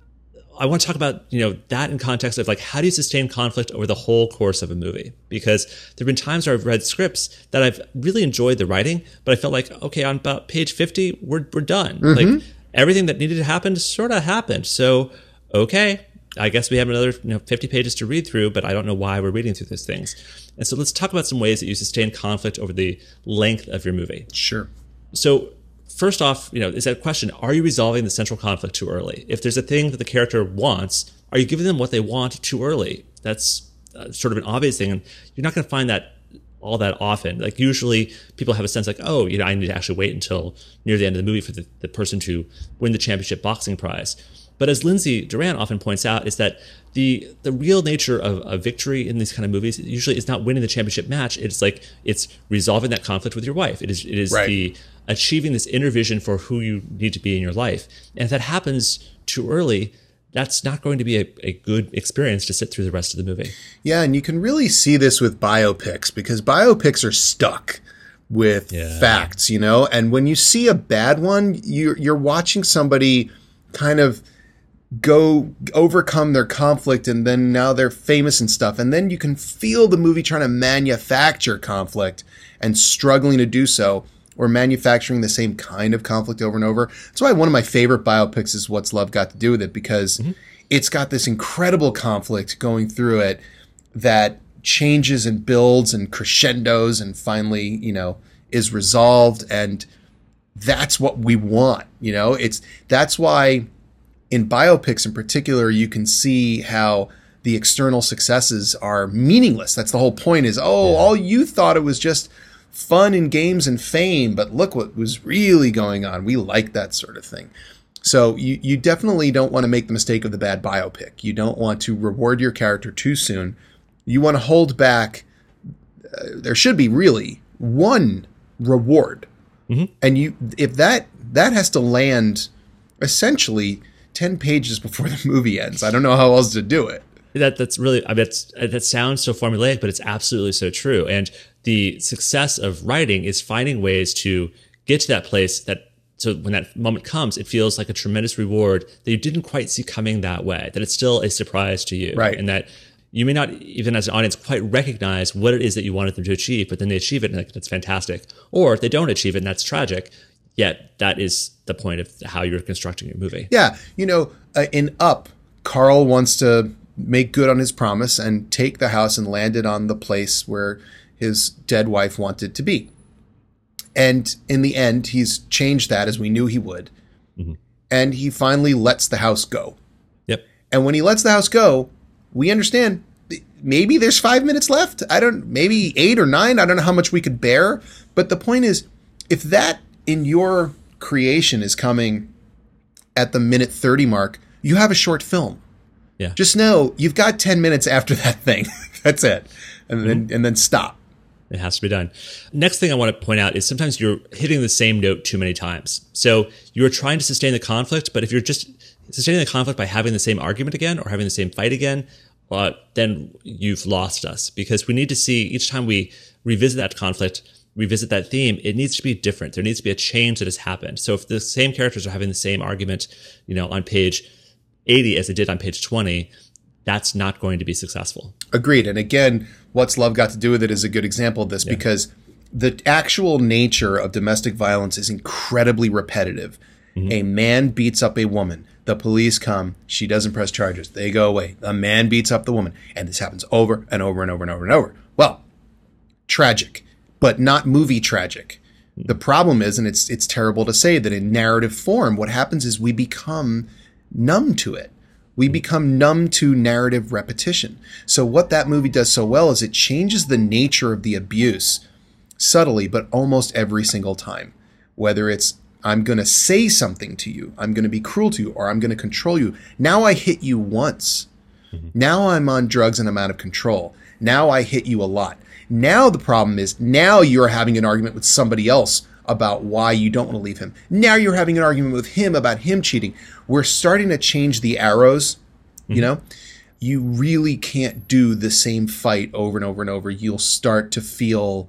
I want to talk about, you know, that in context of like, how do you sustain conflict over the whole course of a movie? Because there have been times where I've read scripts that I've really enjoyed the writing, but I felt like, okay, on about page fifty, we're, we're done. Mm-hmm. Like everything that needed to happen sort of happened. So, okay, I guess we have another you know, fifty pages to read through, but I don't know why we're reading through those things. And so let's talk about some ways that you sustain conflict over the length of your movie. Sure. So first off, you know, is that question, are you resolving the central conflict too early? If there's a thing that the character wants, are you giving them what they want too early? That's uh, sort of an obvious thing. And you're not going to find that all that often. Like usually people have a sense like, oh, you know, I need to actually wait until near the end of the movie for the, the person to win the championship boxing prize. But as Lindsay Duran often points out, is that the the real nature of a victory in these kind of movies usually is not winning the championship match. It's like it's resolving that conflict with your wife. It is it is right. the achieving this inner vision for who you need to be in your life. And if that happens too early, that's not going to be a, a good experience to sit through the rest of the movie. Yeah, and you can really see this with biopics, because biopics are stuck with yeah. facts, you know? And when you see a bad one, you're, you're watching somebody kind of go overcome their conflict, and then now they're famous and stuff. And then you can feel the movie trying to manufacture conflict and struggling to do so, or manufacturing the same kind of conflict over and over. That's why one of my favorite biopics is What's Love Got to Do with It, because mm-hmm. it's got this incredible conflict going through it that changes and builds and crescendos and finally, you know, is resolved. And that's what we want, you know? It's that's why in biopics in particular, you can see how the external successes are meaningless. That's the whole point is, oh, yeah. all you thought it was just fun and games and fame, but look what was really going on. We like that sort of thing. So you, you definitely don't want to make the mistake of the bad biopic. You don't want to reward your character too soon. You want to hold back. Uh, there should be really one reward. Mm-hmm. And you, if that, that has to land essentially ten pages before the movie ends. I don't know how else to do it. That that's really, I mean, that's, that sounds so formulaic, but it's absolutely so true. And the success of writing is finding ways to get to that place that, so when that moment comes, it feels like a tremendous reward that you didn't quite see coming that way, that it's still a surprise to you. Right. And that you may not, even as an audience, quite recognize what it is that you wanted them to achieve, but then they achieve it and like, that's fantastic. Or they don't achieve it and that's tragic. Yet that is the point of how you're constructing your movie. Yeah. You know, uh, in Up, Carl wants to make good on his promise and take the house and land it on the place where his dead wife wanted to be. And in the end, he's changed that as we knew he would. Mm-hmm. And he finally lets the house go. Yep. And when he lets the house go, we understand maybe there's five minutes left. I don't, maybe eight or nine. I don't know how much we could bear. But the point is, if that in your creation is coming at the minute thirty mark, you have a short film. Yeah. Just know you've got ten minutes after that thing. That's it. And then, mm-hmm. and then stop. It has to be done. Next thing I want to point out is sometimes you're hitting the same note too many times. So you're trying to sustain the conflict, but if you're just sustaining the conflict by having the same argument again or having the same fight again, well, then you've lost us, because we need to see each time we revisit that conflict, revisit that theme, it needs to be different. There needs to be a change that has happened. So if the same characters are having the same argument, you know, on page eighty as they did on page twenty, that's not going to be successful. Agreed. And again, What's Love Got to Do with It is a good example of this, yeah. because the actual nature of domestic violence is incredibly repetitive. Mm-hmm. A man beats up a woman. The police come. She doesn't press charges. They go away. A man beats up the woman. And this happens over and over and over and over and over. Well, tragic, but not movie tragic. Mm-hmm. The problem is, and it's it's terrible to say, that in narrative form, what happens is we become numb to it. We become numb to narrative repetition. So what that movie does so well is it changes the nature of the abuse subtly, but almost every single time. Whether it's, I'm going to say something to you, I'm going to be cruel to you, or I'm going to control you. Now I hit you once. Mm-hmm. Now I'm on drugs and I'm out of control. Now I hit you a lot. Now the problem is, now you're having an argument with somebody else about why you don't want to leave him. Now you're having an argument with him about him cheating. We're starting to change the arrows, mm-hmm. you know? You really can't do the same fight over and over and over. You'll start to feel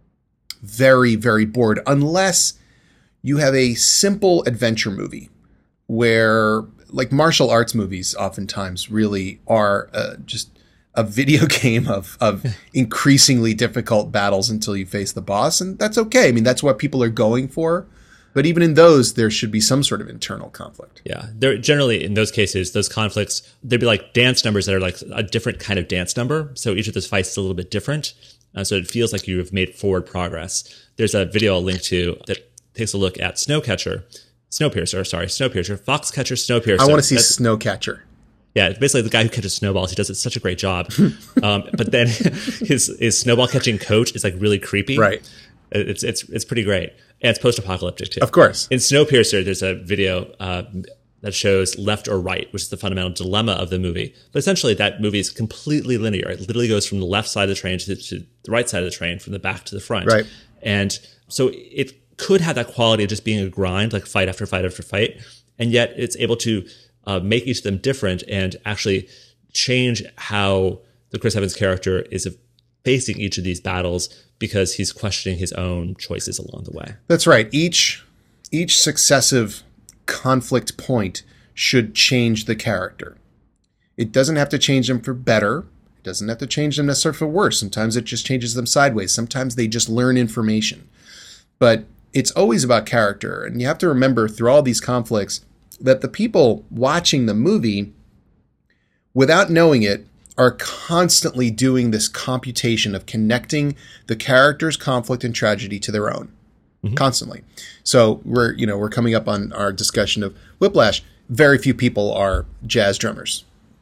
very, very bored unless you have a simple adventure movie where, like martial arts movies oftentimes really are uh, just a video game of, of increasingly difficult battles until you face the boss. And that's okay. I mean, that's what people are going for. But even in those, there should be some sort of internal conflict. Yeah. There generally, in those cases, those conflicts, there'd be like dance numbers that are like a different kind of dance number. So each of those fights is a little bit different. Uh, so it feels like you have made forward progress. There's a video I'll link to that takes a look at Snowcatcher, Snowpiercer, sorry, Snowpiercer, Foxcatcher, Snowpiercer. I want to see That's, Snowcatcher. Yeah, it's basically the guy who catches snowballs. He does it such a great job. um, but then his his snowball catching coach is like really creepy. Right. It's it's it's pretty great. And it's post-apocalyptic too. Of course. In Snowpiercer, there's a video uh, that shows left or right, which is the fundamental dilemma of the movie. But essentially, that movie is completely linear. It literally goes from the left side of the train to the, to the right side of the train, from the back to the front. Right. And so it could have that quality of just being a grind, like fight after fight after fight. And yet it's able to uh, make each of them different and actually change how the Chris Evans character is facing each of these battles because he's questioning his own choices along the way. That's right. Each each successive conflict point should change the character. It doesn't have to change them for better. It doesn't have to change them necessarily for worse. Sometimes it just changes them sideways. Sometimes they just learn information. But it's always about character. And you have to remember through all these conflicts that the people watching the movie, without knowing it, are constantly doing this computation of connecting the character's conflict and tragedy to their own. Mm-hmm. Constantly. So we're, you know, we're coming up on our discussion of Whiplash. Very few people are jazz drummers.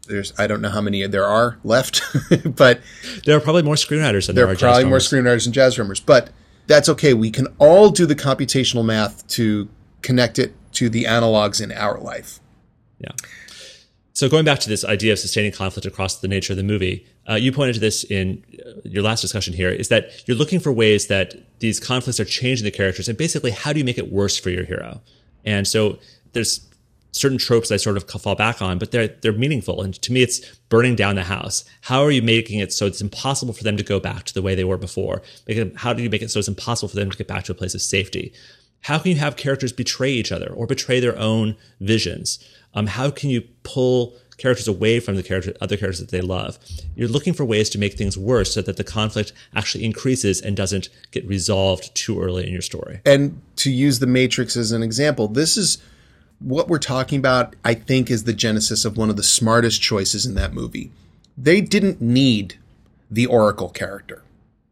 There's I don't know how many there are left, but there are probably more screenwriters than there, there are probably jazz more drummers. screenwriters and jazz drummers. But that's okay. We can all do the computational math to connect it to the analogs in our life. Yeah. So going back to this idea of sustaining conflict across the nature of the movie, uh, you pointed to this in your last discussion here, is that you're looking for ways that these conflicts are changing the characters, and basically how do you make it worse for your hero? And so there's certain tropes I sort of fall back on, but they're they're meaningful. And to me, it's burning down the house. How are you making it so it's impossible for them to go back to the way they were before? Make it, how do you make it so it's impossible for them to get back to a place of safety? How can you have characters betray each other or betray their own visions? Um, how can you pull characters away from the character, other characters that they love? You're looking for ways to make things worse so that the conflict actually increases and doesn't get resolved too early in your story. And to use The Matrix as an example, this is what we're talking about, I think, is the genesis of one of the smartest choices in that movie. They didn't need the Oracle character.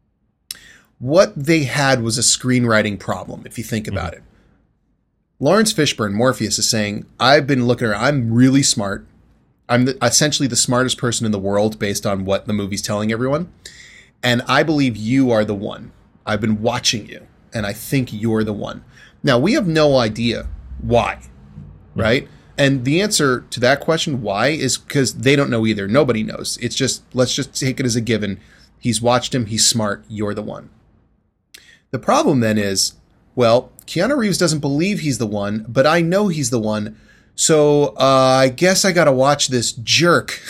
What they had was a screenwriting problem, if you think about mm-hmm. it. Lawrence Fishburne, Morpheus, is saying, I've been looking around, I'm really smart. I'm the, essentially the smartest person in the world based on what the movie's telling everyone. And I believe you are the one. I've been watching you, and I think you're the one. Now, we have no idea why, right? And the answer to that question, why, is because they don't know either. Nobody knows. It's just, let's just take it as a given. He's watched him. He's smart. You're the one. The problem then is, well, Keanu Reeves doesn't believe he's the one, but I know he's the one. So uh, I guess I got to watch this jerk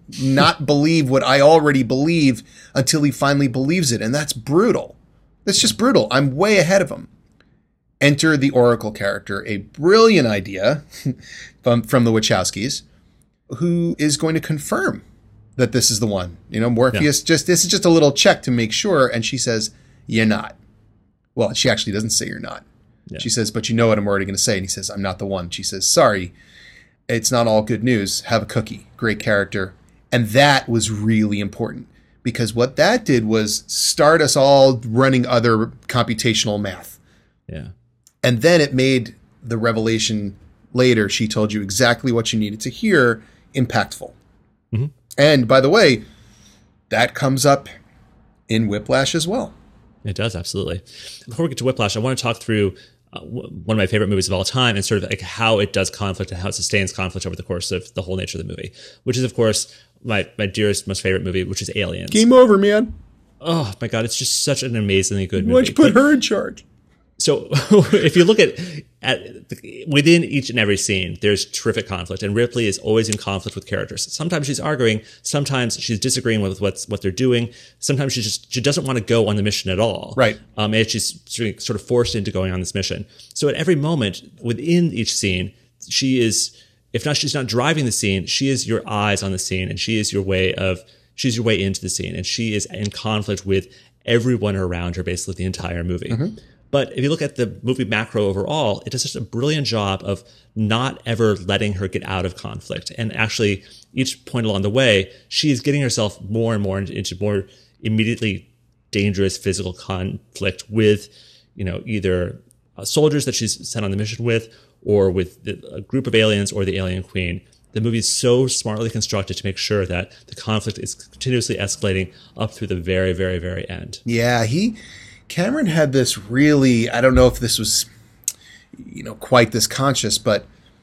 not believe what I already believe until he finally believes it. And that's brutal. That's just brutal. I'm way ahead of him. Enter the Oracle character, a brilliant idea from, from the Wachowskis, who is going to confirm that this is the one. You know, Morpheus, yeah. just this is just a little check to make sure. And she says, you're not. Well, she actually doesn't say you're not. Yeah. She says, but you know what I'm already going to say. And he says, I'm not the one. She says, sorry, it's not all good news. Have a cookie. Great character. And that was really important because what that did was start us all running other computational math. Yeah. And then it made the revelation later, she told you exactly what you needed to hear, impactful. Mm-hmm. And by the way, that comes up in Whiplash as well. It does, absolutely. Before we get to Whiplash, I want to talk through uh, one of my favorite movies of all time and sort of like how it does conflict and how it sustains conflict over the course of the whole nature of the movie, which is, of course, my, my dearest, most favorite movie, which is Aliens. Game over, man. Oh, my God. It's just such an amazingly good movie. Why'd you put her in charge? So if you look at, at the, within each and every scene, there's terrific conflict, and Ripley is always in conflict with characters. Sometimes she's arguing, sometimes she's disagreeing with what's what they're doing. Sometimes she just she doesn't want to go on the mission at all. Right. Um, and she's sort of forced into going on this mission. So at every moment within each scene, she is, if not she's not driving the scene, she is your eyes on the scene, and she is your way of she's your way into the scene, and she is in conflict with everyone around her basically the entire movie. Mm-hmm. But if you look at the movie macro overall, it does such a brilliant job of not ever letting her get out of conflict. And actually, each point along the way, she is getting herself more and more into more immediately dangerous physical conflict with, you know, either uh, soldiers that she's sent on the mission with, or with the, a group of aliens or the alien queen. The movie is so smartly constructed to make sure that the conflict is continuously escalating up through the very, very, very end. Yeah, he... Cameron had this really, I don't know if this was, you know, quite this conscious, but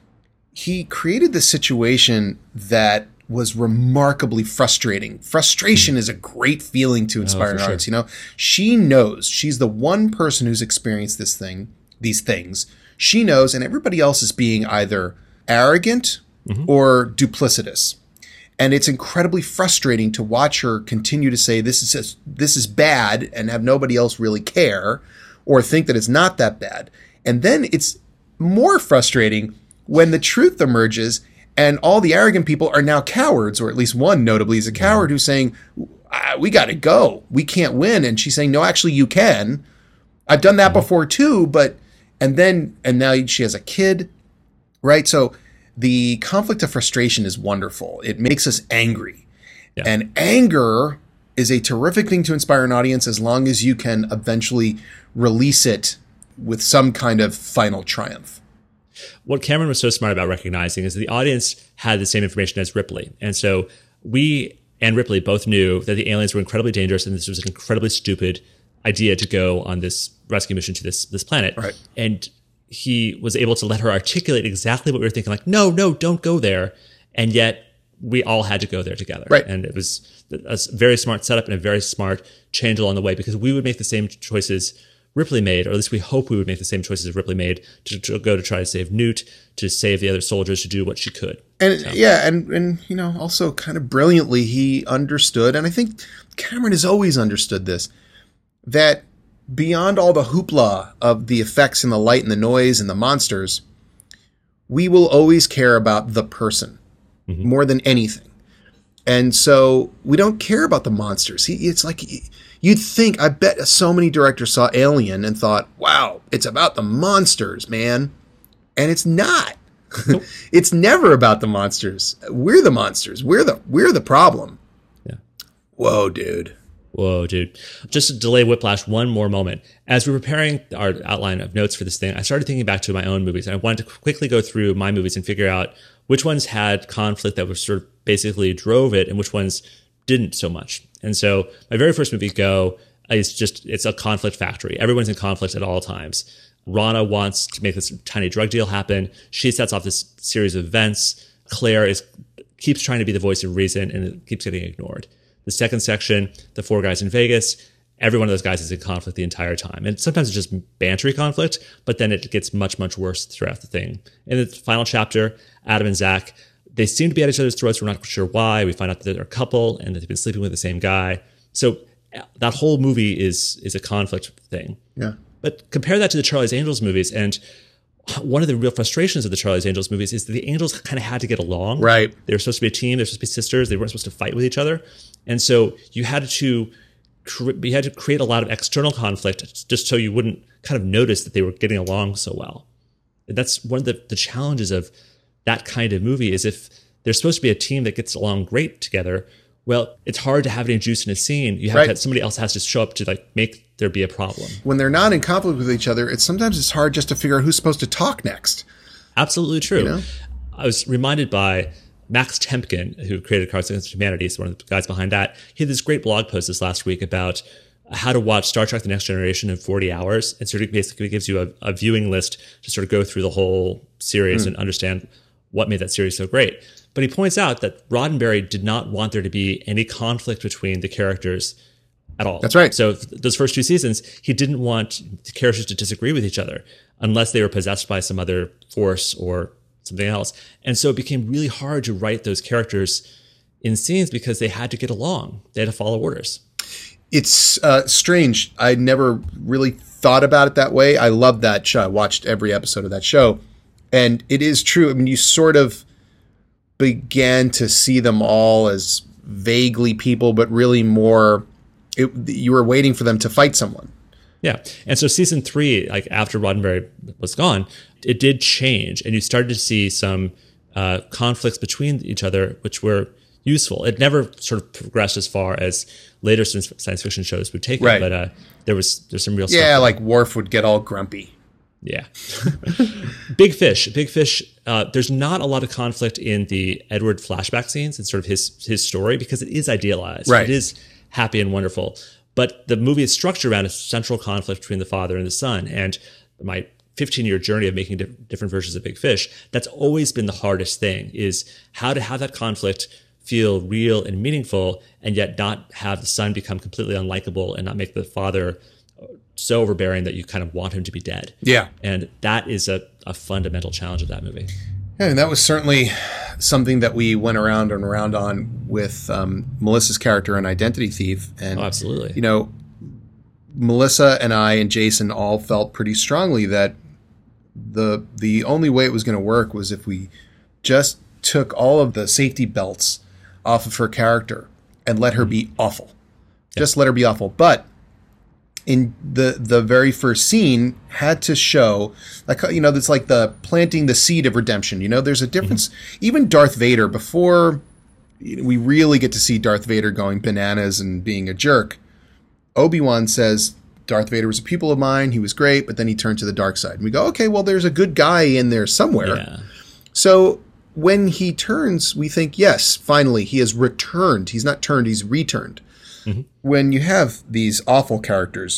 he created this situation that was remarkably frustrating. Frustration is a great feeling to inspire oh, an artist. Sure. You know, she knows she's the one person who's experienced this thing, these things. She knows, and everybody else is being either arrogant mm-hmm. or duplicitous. And it's incredibly frustrating to watch her continue to say this is this is bad and have nobody else really care or think that it's not that bad. And then it's more frustrating when the truth emerges and all the arrogant people are now cowards, or at least one notably is a coward who's saying, ah, we got to go. We can't win. And she's saying, no, actually you can. I've done that before too. But and then and now she has a kid. Right. So the conflict of frustration is wonderful. It makes us angry. Yeah. And anger is a terrific thing to inspire an audience as long as you can eventually release it with some kind of final triumph. What Cameron was so smart about recognizing is that the audience had the same information as Ripley. And so we and Ripley both knew that the aliens were incredibly dangerous and this was an incredibly stupid idea to go on this rescue mission to this this planet. Right. And he was able to let her articulate exactly what we were thinking, like, no, no, don't go there. And yet we all had to go there together. Right. And it was a very smart setup and a very smart change along the way, because we would make the same choices Ripley made, or at least we hope we would make the same choices Ripley made to, to go to try to save Newt, to save the other soldiers, to do what she could. And so. yeah, and, and, you know, also kind of brilliantly, he understood, and I think Cameron has always understood this, that beyond all the hoopla of the effects and the light and the noise and the monsters, we will always care about the person mm-hmm. more than anything. And so we don't care about the monsters. He, it's like, you'd think, I bet so many directors saw Alien and thought, wow, it's about the monsters, man. And it's not. Nope. It's never about the monsters. We're the monsters. We're the, we're the problem. Yeah. Whoa, dude. Whoa, dude. Just to delay Whiplash one more moment. As we were preparing our outline of notes for this thing, I started thinking back to my own movies. I wanted to quickly go through my movies and figure out which ones had conflict that was sort of basically drove it and which ones didn't so much. And so my very first movie, Go, is just, it's a conflict factory. Everyone's in conflict at all times. Rana wants to make this tiny drug deal happen. She sets off this series of events. Claire is keeps trying to be the voice of reason and it keeps getting ignored. The second section, the four guys in Vegas, every one of those guys is in conflict the entire time. And sometimes it's just bantery conflict, but then it gets much, much worse throughout the thing. In the final chapter, Adam and Zach, they seem to be at each other's throats. We're not sure why. We find out that they're a couple and that they've been sleeping with the same guy. So that whole movie is is a conflict thing. Yeah. But compare that to the Charlie's Angels movies, and one of the real frustrations of the Charlie's Angels movies is that the Angels kind of had to get along. Right. They were supposed to be a team. They were supposed to be sisters. They weren't supposed to fight with each other. And so you had to you had to create a lot of external conflict just so you wouldn't kind of notice that they were getting along so well. And that's one of the, the challenges of that kind of movie is if there's supposed to be a team that gets along great together, well, it's hard to have any juice in a scene. You have right. to have, somebody else has to show up to like make there be a problem. When they're not in conflict with each other, it's sometimes it's hard just to figure out who's supposed to talk next. Absolutely true. You know? I was reminded by Max Temkin, who created Cards Against Humanity, is one of the guys behind that. He had this great blog post this last week about how to watch Star Trek The Next Generation in forty hours. And sort of basically gives you a, a viewing list to sort of go through the whole series mm. and understand what made that series so great. But he points out that Roddenberry did not want there to be any conflict between the characters at all. That's right. So those first two seasons, he didn't want the characters to disagree with each other unless they were possessed by some other force or something else. And so it became really hard to write those characters in scenes because they had to get along. They had to follow orders. It's uh, strange. I never really thought about it that way. I love that show. I watched every episode of that show. And it is true. I mean, you sort of began to see them all as vaguely people, but really more, it, you were waiting for them to fight someone. Yeah. And so season three, like after Roddenberry was gone, it did change. And you started to see some uh, conflicts between each other, which were useful. It never sort of progressed as far as later science fiction shows would take right. it. But uh, there was there's some real yeah, stuff. Yeah, like Worf would get all grumpy. Yeah. Big Fish. Big Fish, uh, there's not a lot of conflict in the Edward flashback scenes and sort of his his story because it is idealized. Right. It is happy and wonderful. But the movie is structured around a central conflict between the father and the son. And my fifteen-year journey of making diff- different versions of Big Fish, that's always been the hardest thing, is how to have that conflict feel real and meaningful and yet not have the son become completely unlikable and not make the father so overbearing that you kind of want him to be dead. Yeah. And that is a, a fundamental challenge of that movie. Yeah, and that was certainly something that we went around and around on with um, Melissa's character in Identity Thief. And, oh, absolutely. You know, Melissa and I and Jason all felt pretty strongly that the the only way it was going to work was if we just took all of the safety belts off of her character and let her be awful. Yeah. Just let her be awful. But in the the very first scene had to show, like, you know, that's like the planting the seed of redemption. You know, there's a difference. Mm-hmm. Even Darth Vader, before we really get to see Darth Vader going bananas and being a jerk, Obi-Wan says, Darth Vader was a pupil of mine. He was great, but then he turned to the dark side. And we go, okay, well, there's a good guy in there somewhere. Yeah. So when he turns, we think, yes, finally, he has returned. He's not turned, he's returned. Mm-hmm. When you have these awful characters,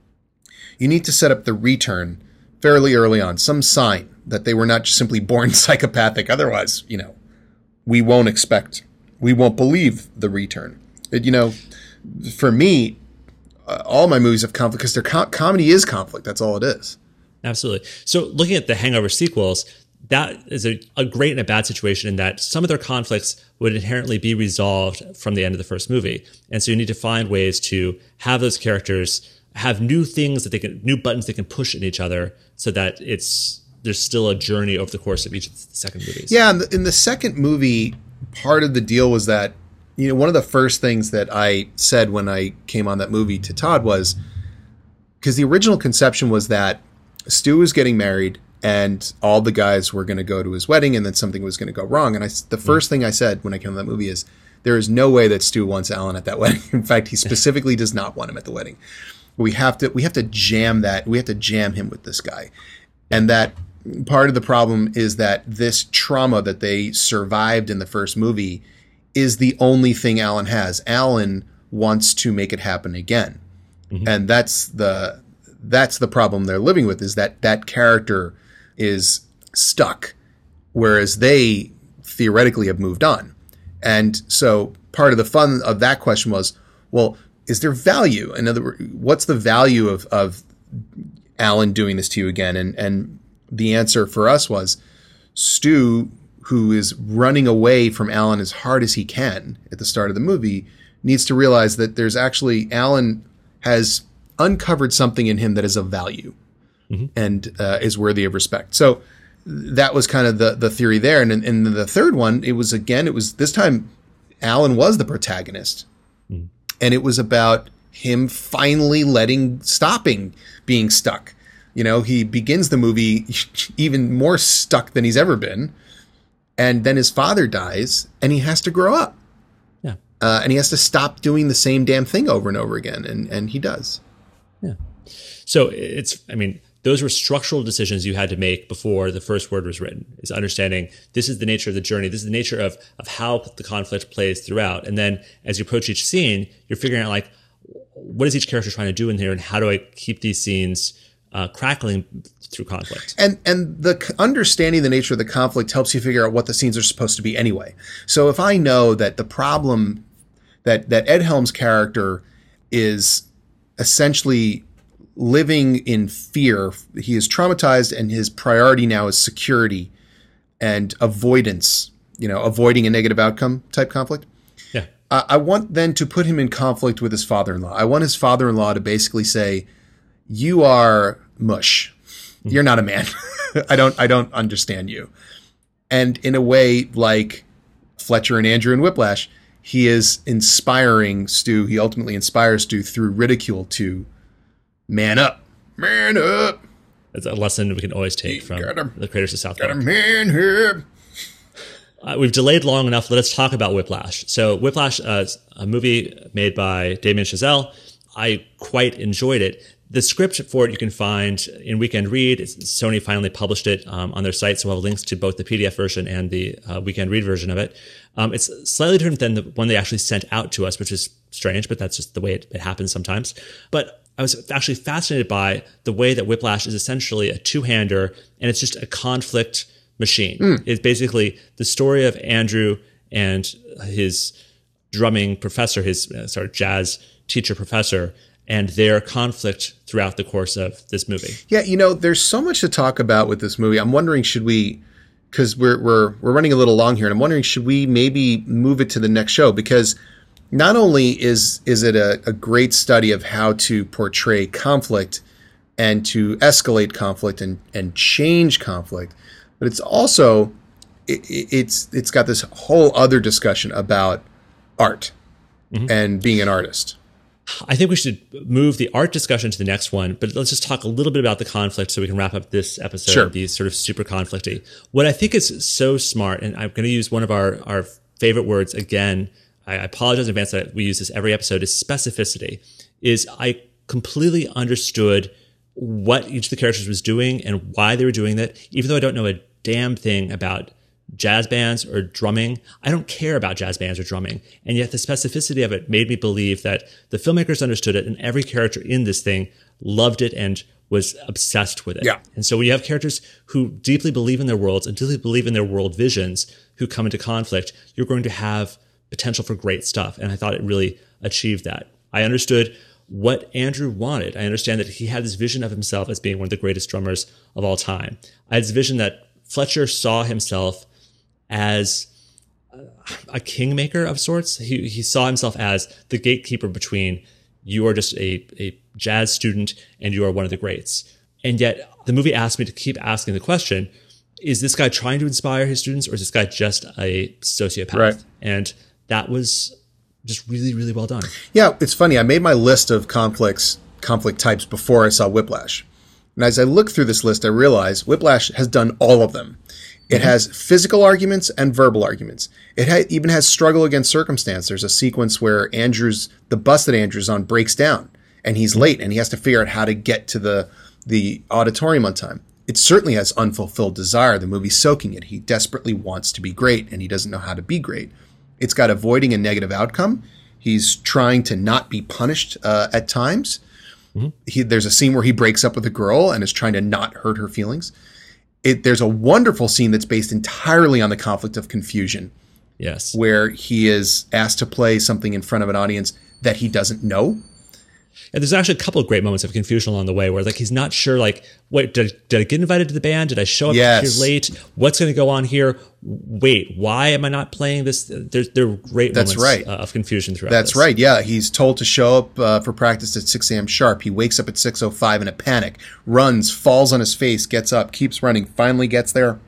you need to set up the return fairly early on, some sign that they were not just simply born psychopathic. Otherwise, you know, we won't expect, we won't believe the return. It, you know, for me, uh, all my movies have conflict because their com- comedy is conflict. That's all it is. Absolutely. So looking at the Hangover sequels, that is a, a great and a bad situation in that some of their conflicts would inherently be resolved from the end of the first movie. And so you need to find ways to have those characters have new things that they can, new buttons they can push in each other so that it's, there's still a journey over the course of each of the second movies. Yeah. In the, in the second movie, part of the deal was that, you know, one of the first things that I said when I came on that movie to Todd was, because the original conception was that Stu was getting married and all the guys were going to go to his wedding and then something was going to go wrong. And I, the first mm. thing I said when I came on that movie is, there is no way that Stu wants Alan at that wedding. In fact, he specifically does not want him at the wedding. We have to, we have to jam that. We have to jam him with this guy. And that part of the problem is that this trauma that they survived in the first movie is the only thing Alan has. Alan wants to make it happen again. Mm-hmm. And that's the, that's the problem they're living with, is that that character is stuck, whereas they theoretically have moved on. And so part of the fun of that question was, well, is there value? In other words, what's the value of, of Alan doing this to you again? And, and the answer for us was Stu, who is running away from Alan as hard as he can at the start of the movie, needs to realize that there's actually, Alan has uncovered something in him that is of value mm-hmm. and uh, is worthy of respect. So that was kind of the, the theory there. And in, in the third one, it was, again, it was, this time Alan was the protagonist. Mm. And it was about him finally letting, stopping being stuck. You know, he begins the movie even more stuck than he's ever been. And then his father dies and he has to grow up. Yeah. Uh, and he has to stop doing the same damn thing over and over again. And, and he does. Yeah. So it's, I mean, those were structural decisions you had to make before the first word was written, is understanding this is the nature of the journey. This is the nature of, of how the conflict plays throughout. And then as you approach each scene, you're figuring out, like, what is each character trying to do in here? And how do I keep these scenes uh, crackling through conflict? And, and the understanding the nature of the conflict helps you figure out what the scenes are supposed to be anyway. So if I know that the problem that, that Ed Helms' character is essentially living in fear. He is traumatized and his priority now is security and avoidance, you know, avoiding a negative outcome type conflict. Yeah. I, I want then to put him in conflict with his father-in-law. I want his father-in-law to basically say, you are mush. Mm-hmm. You're not a man. I don't, I don't understand you. And in a way like Fletcher and Andrew in Whiplash, he is inspiring Stu. He ultimately inspires Stu through ridicule to man up, man up. That's a lesson we can always take you from gotta, the creators of South Park. Got a man up. Uh, we've delayed long enough. Let us talk about Whiplash. So Whiplash, uh, is a movie made by Damien Chazelle. I quite enjoyed it. The script for it you can find in Weekend Read. It's, Sony finally published it um, on their site, so we'll have links to both the P D F version and the uh, Weekend Read version of it. Um, it's slightly different than the one they actually sent out to us, which is strange, but that's just the way it, it happens sometimes. But I was actually fascinated by the way that Whiplash is essentially a two-hander, and it's just a conflict machine. Mm. It's basically the story of Andrew and his drumming professor, his uh, sorry, jazz teacher professor, and their conflict throughout the course of this movie. Yeah, you know, there's so much to talk about with this movie. I'm wondering, should we, because we're we're we're running a little long here, and I'm wondering, should we maybe move it to the next show? Because not only is is it a, a great study of how to portray conflict and to escalate conflict and, and change conflict, but it's also it, it's it's got this whole other discussion about art mm-hmm. and being an artist. I think we should move the art discussion to the next one, but let's just talk a little bit about the conflict so we can wrap up this episode sure. and be sort of super conflicty. What I think is so smart, and I'm going to use one of our, our favorite words again, I apologize in advance that we use this every episode, is specificity, is I completely understood what each of the characters was doing and why they were doing that. Even though I don't know a damn thing about jazz bands or drumming, I don't care about jazz bands or drumming. And yet the specificity of it made me believe that the filmmakers understood it, and every character in this thing loved it and was obsessed with it. Yeah. And so when you have characters who deeply believe in their worlds and deeply believe in their world visions who come into conflict, you're going to have potential for great stuff. And I thought it really achieved that. I understood what Andrew wanted. I understand that he had this vision of himself as being one of the greatest drummers of all time. I had this vision that Fletcher saw himself as a kingmaker of sorts. He he saw himself as the gatekeeper between you are just a, a jazz student and you are one of the greats. And yet the movie asked me to keep asking the question, is this guy trying to inspire his students, or is this guy just a sociopath? Right. And that was just really, really well done. Yeah, it's funny. I made my list of conflicts, conflict types before I saw Whiplash. And as I look through this list, I realize Whiplash has done all of them. It has physical arguments and verbal arguments. It ha- even has struggle against circumstance. There's a sequence where Andrews, the bus that Andrews on, breaks down, and he's late, and he has to figure out how to get to the the auditorium on time. It certainly has unfulfilled desire. The movie's soaking it. He desperately wants to be great, and he doesn't know how to be great. It's got avoiding a negative outcome. He's trying to not be punished uh, at times. Mm-hmm. He, there's a scene where he breaks up with a girl and is trying to not hurt her feelings. It, there's a wonderful scene that's based entirely on the conflict of confusion. Yes. Where he is asked to play something in front of an audience that he doesn't know. And there's actually a couple of great moments of confusion along the way where like he's not sure, like, wait, did, did I get invited to the band? Did I show up yes. here late? What's going to go on here? Wait, why am I not playing this? There's there are great That's moments right. uh, of confusion throughout That's this. right, yeah. He's told to show up uh, for practice at six a.m. sharp. He wakes up at six oh five in a panic, runs, falls on his face, gets up, keeps running, finally gets there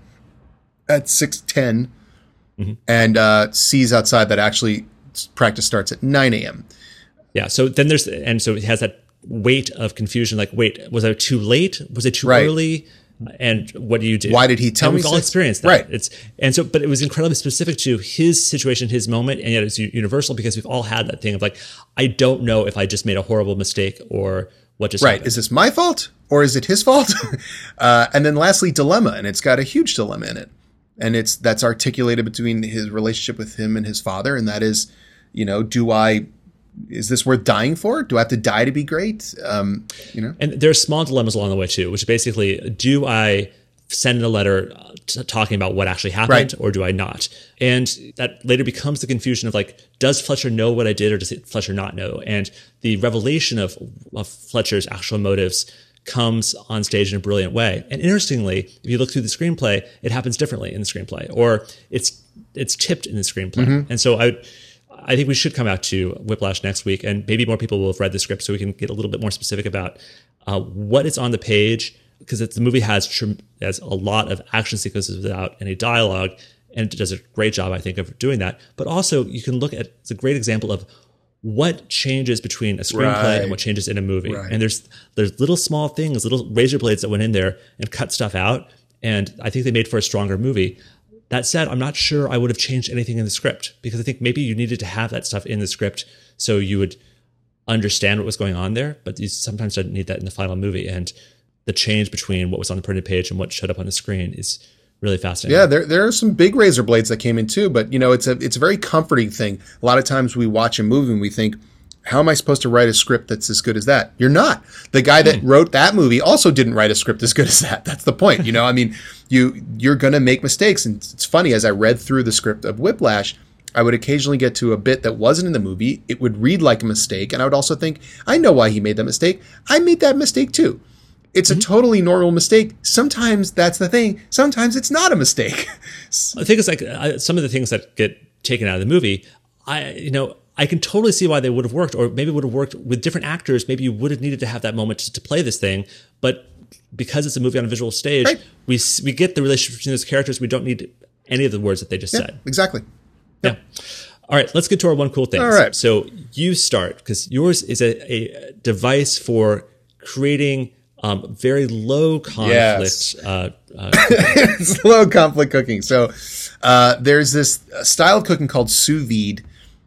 at six ten, mm-hmm. and uh, sees outside that actually practice starts at nine a.m. Yeah, so then there's, and so it has that weight of confusion, like, wait, was I too late? Was it too right. early? And what do you do? Why did he tell and me? We've all so? experienced that. Right. It's, and so, but it was incredibly specific to his situation, his moment, and yet it's universal because we've all had that thing of like, I don't know if I just made a horrible mistake or what just right. happened. Is this my fault or is it his fault? uh, and then lastly, dilemma, and it's got a huge dilemma in it. And it's, that's articulated between his relationship with him and his father. And that is, you know, do I, is this worth dying for? Do I have to die to be great? Um, you know, and there are small dilemmas along the way too, which is basically, do I send a letter t- talking about what actually happened, right. or do I not? And that later becomes the confusion of like, does Fletcher know what I did, or does Fletcher not know? And the revelation of, of Fletcher's actual motives comes on stage in a brilliant way. And interestingly, if you look through the screenplay, it happens differently in the screenplay, or it's it's tipped in the screenplay. Mm-hmm. And so I. I think we should come out to Whiplash next week, and maybe more people will have read the script so we can get a little bit more specific about uh, what is on the page, because the movie has, tr- has a lot of action sequences without any dialogue, and it does a great job, I think, of doing that. But also, you can look at, it's a great example of what changes between a screenplay right. and what changes in a movie. Right. And there's there's little small things, little razor blades that went in there and cut stuff out, and I think they made for a stronger movie. That said, I'm not sure I would have changed anything in the script, because I think maybe you needed to have that stuff in the script so you would understand what was going on there, but you sometimes don't need that in the final movie. And the change between what was on the printed page and what showed up on the screen is really fascinating. Yeah, there there are some big razor blades that came in too, but you know, it's a it's a very comforting thing. A lot of times we watch a movie and we think, how am I supposed to write a script that's as good as that? You're not. The guy that wrote that movie also didn't write a script as good as that. That's the point. You know, I mean, you, you're going to make mistakes. And it's funny, as I read through the script of Whiplash, I would occasionally get to a bit that wasn't in the movie. It would read like a mistake. And I would also think, I know why he made that mistake. I made that mistake too. It's mm-hmm. a totally normal mistake. Sometimes that's the thing. Sometimes it's not a mistake. I think it's like uh, some of the things that get taken out of the movie, I, you know, I can totally see why they would have worked, or maybe would have worked with different actors. Maybe you would have needed to have that moment to, to play this thing, but because it's a movie on a visual stage, right. we we get the relationship between those characters. We don't need any of the words that they just yeah, said. Exactly. Yeah. yeah. All right, let's get to our one cool thing. All right. So you start, because yours is a, a device for creating um, very low conflict. Yes. Uh, uh, it's low conflict cooking. So uh, there's this style of cooking called sous vide.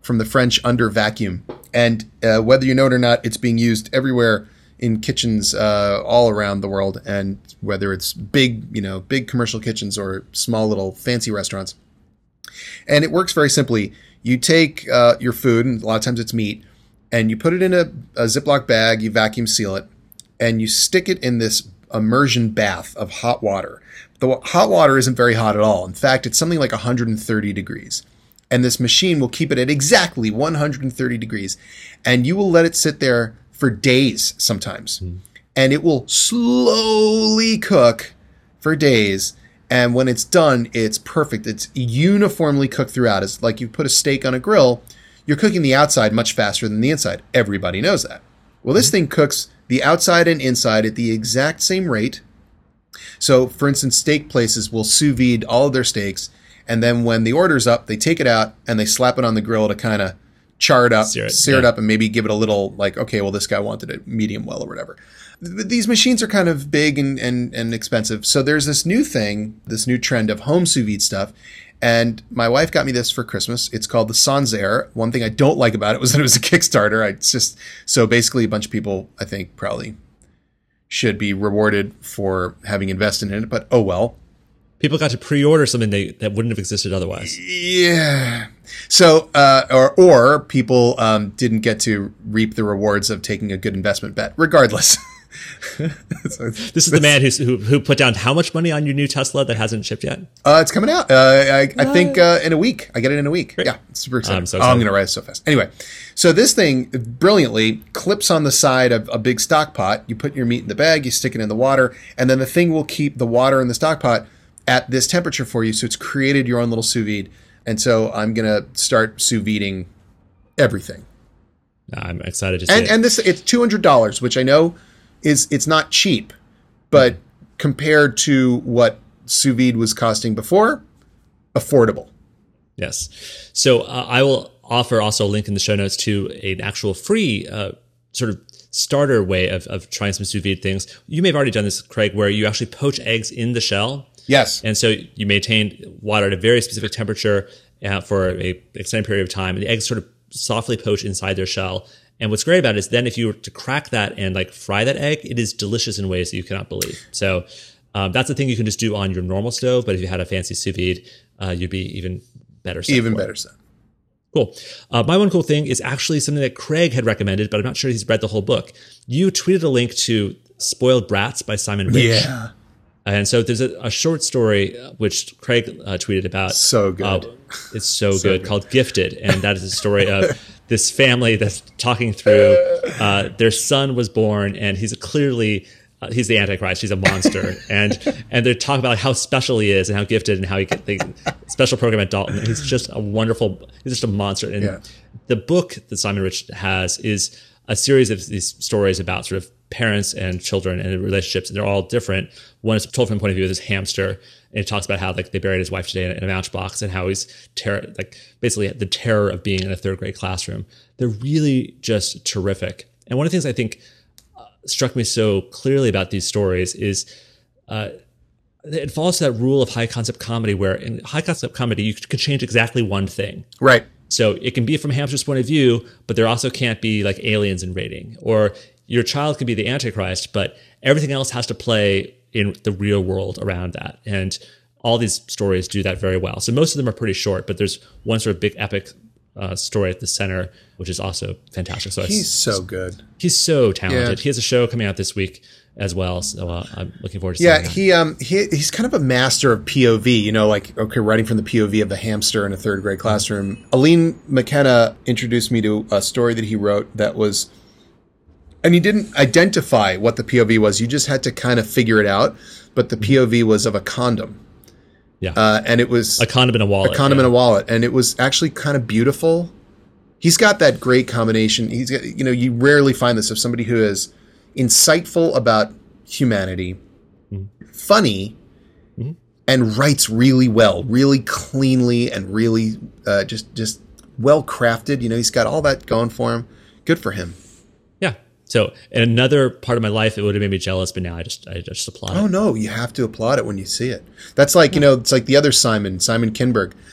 from the French under vacuum. And uh, whether you know it or not, it's being used everywhere in kitchens uh, all around the world. And whether it's big, you know, big commercial kitchens or small little fancy restaurants. And it works very simply. You take uh, your food, and a lot of times it's meat, and you put it in a, a Ziploc bag, you vacuum seal it, and you stick it in this immersion bath of hot water. The hot water isn't very hot at all. In fact, it's something like one hundred thirty degrees. And this machine will keep it at exactly one hundred thirty degrees. And you will let it sit there for days sometimes. Mm. And it will slowly cook for days. And when it's done, it's perfect. It's uniformly cooked throughout. It's like you put a steak on a grill. You're cooking the outside much faster than the inside. Everybody knows that. Well, this thing cooks the outside and inside at the exact same rate. So, for instance, steak places will sous vide all of their steaks. And then when the order's up, they take it out and they slap it on the grill to kind of char it up, sear it, sear yeah. it up, and maybe give it a little like, okay, well, this guy wanted it medium well or whatever. These machines are kind of big and, and, and expensive. So there's this new thing, this new trend of home sous vide stuff. And my wife got me this for Christmas. It's called the Sancerre. One thing I don't like about it was that it was a Kickstarter. I, it's just, so basically a bunch of people, I think, probably should be rewarded for having invested in it, but oh well. People got to pre-order something they, that wouldn't have existed otherwise. Yeah. So, uh, or, or people um, didn't get to reap the rewards of taking a good investment bet, regardless. so this is the man who's, who who put down how much money on your new Tesla that hasn't shipped yet? Uh, it's coming out. Uh, I, I think uh, in a week. I get it in a week. Great. Yeah, it's super exciting. I'm so excited. Oh, I'm going to write it so fast. Anyway, so this thing brilliantly clips on the side of a big stock pot. You put your meat in the bag, you stick it in the water, and then the thing will keep the water in the stock pot at this temperature for you. So it's created your own little sous vide. And so I'm going to start sous videing everything. I'm excited to see and, it. And this, it's two hundred dollars, which I know is, it's not cheap, but compared to what sous vide was costing before, affordable. Yes. So uh, I will offer also a link in the show notes to an actual free uh, sort of starter way of, of trying some sous vide things. You may have already done this, Craig, where you actually poach eggs in the shell. Yes. And so you maintain water at a very specific temperature uh, for a extended period of time. And the eggs sort of softly poach inside their shell. And what's great about it is then if you were to crack that and like fry that egg, it is delicious in ways that you cannot believe. So um, that's a thing you can just do on your normal stove. But if you had a fancy sous vide, uh, you'd be even better set. Even better set. Cool. Uh, my one cool thing is actually something that Craig had recommended, but I'm not sure he's read the whole book. You tweeted a link to Spoiled Brats by Simon Rich. Yeah. And so there's a, a short story uh, which Craig uh, tweeted about. So good. Uh, it's so, so good, good, called Gifted. And that is a story of this family that's talking through uh, their son was born and he's clearly, uh, he's the Antichrist. He's a monster. and and they're talking about how special he is and how gifted and how he get the special program at Dalton. He's just a wonderful, he's just a monster. And yeah. the book that Simon Rich has is a series of these stories about sort of parents and children and relationships, and they're all different. One is told from the point of view of this hamster, and it talks about how like they buried his wife today in a matchbox and how he's terror, like basically the terror of being in a third grade classroom. They're really just terrific. And one of the things I think uh, struck me so clearly about these stories is uh, it falls to that rule of high concept comedy, where in high concept comedy you could change exactly one thing, right? So it can be from a hamster's point of view, but there also can't be like aliens invading, or your child can be the Antichrist, but everything else has to play in the real world around that. And all these stories do that very well. So most of them are pretty short, but there's one sort of big epic uh, story at the center, which is also fantastic. So he's so good. He's so talented. Yeah. He has a show coming out this week as well. So uh, I'm looking forward to seeing yeah, that. he um he he's kind of a master of P O V, you know, like, okay, writing from the P O V of the hamster in a third grade classroom. Aline McKenna introduced me to a story that he wrote that was, and he didn't identify what the P O V was. You just had to kind of figure it out. But the P O V was of a condom. Yeah. Uh, and it was a condom in a wallet. A condom yeah. in a wallet. And it was actually kind of beautiful. He's got that great combination. He's got, you know, you rarely find this of somebody who is insightful about humanity, mm-hmm. funny, mm-hmm. and writes really well, really cleanly, and really uh, just just well crafted. You know, he's got all that going for him. Good for him. Yeah. So in another part of my life, it would have made me jealous, but now I just I just applaud oh, it. Oh no, you have to applaud it when you see it. That's like, you know, it's like the other Simon, Simon Kinberg.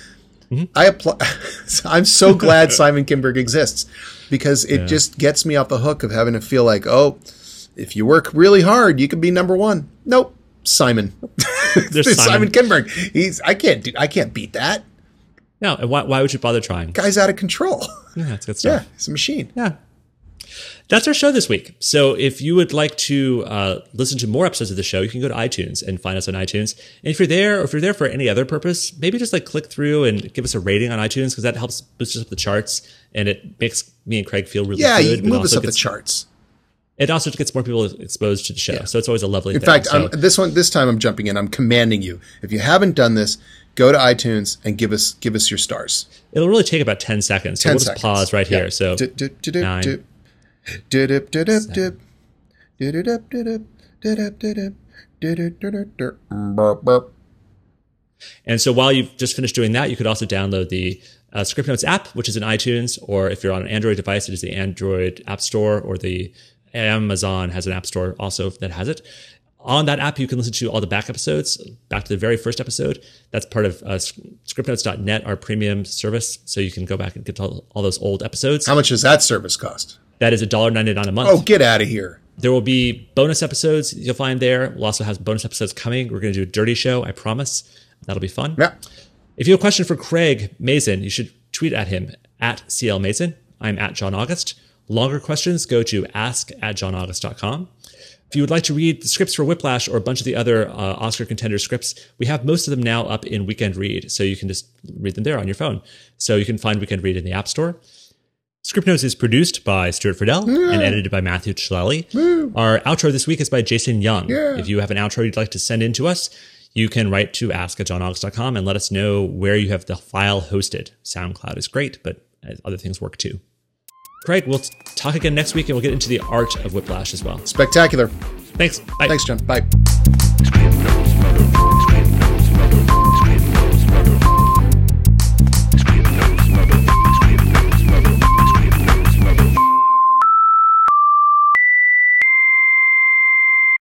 Mm-hmm. I apply. I'm so glad Simon Kinberg exists because it yeah. just gets me off the hook of having to feel like, oh, if you work really hard, you could be number one. Nope, Simon. There's Simon. Simon Kinberg. He's. I can't do. I can't beat that. No, why, why would you bother trying? Guy's out of control. Yeah, that's good stuff. Yeah, it's a machine. Yeah. That's our show this week. So if you would like to uh, listen to more episodes of the show, you can go to iTunes and find us on iTunes. And if you're there, or if you're there for any other purpose, maybe just like click through and give us a rating on iTunes because that helps boost us up the charts and it makes me and Craig feel really yeah, good. Yeah, move us up gets, the charts. It also gets more people exposed to the show. Yeah. So it's always a lovely in thing. In fact, so, I'm, this one, this time I'm jumping in. I'm commanding you. If you haven't done this, go to iTunes and give us give us your stars. It'll really take about ten seconds. So ten we'll just seconds. pause right yeah. here. So dip, dip, dip, nine, dip. Dip, dip, dip, dip, dip. Dip, dip, dip, dip, dip, dip, dip, dip. And so while you've just finished doing that, you could also download the uh, Script Notes app, which is in iTunes, or if you're on an Android device, it is the Android App Store, or the Amazon has an app store also that has it. On that app, you can listen to all the back episodes, back to the very first episode. That's part of uh, script notes dot net, our premium service. So you can go back and get all, all those old episodes. How much does that service cost? That is one dollar ninety-nine a month. Oh, get out of here. There will be bonus episodes you'll find there. We'll also have bonus episodes coming. We're going to do a dirty show, I promise. That'll be fun. Yeah. If you have a question for Craig Mazin, you should tweet at him at C L Mazin. I'm at John August. Longer questions, go to ask at john august dot com. If you would like to read the scripts for Whiplash or a bunch of the other uh, Oscar contender scripts, we have most of them now up in Weekend Read, so you can just read them there on your phone. So you can find Weekend Read in the App Store. Script Notes is produced by Stuart Friedel yeah. and edited by Matthew Chalali. Yeah. Our outro this week is by Jason Young. Yeah. If you have an outro you'd like to send in to us, you can write to ask at john august dot com and let us know where you have the file hosted. SoundCloud is great, but other things work too. Craig, we'll talk again next week, and we'll get into the art of Whiplash as well. Spectacular. Thanks. Bye. Thanks, John. Bye.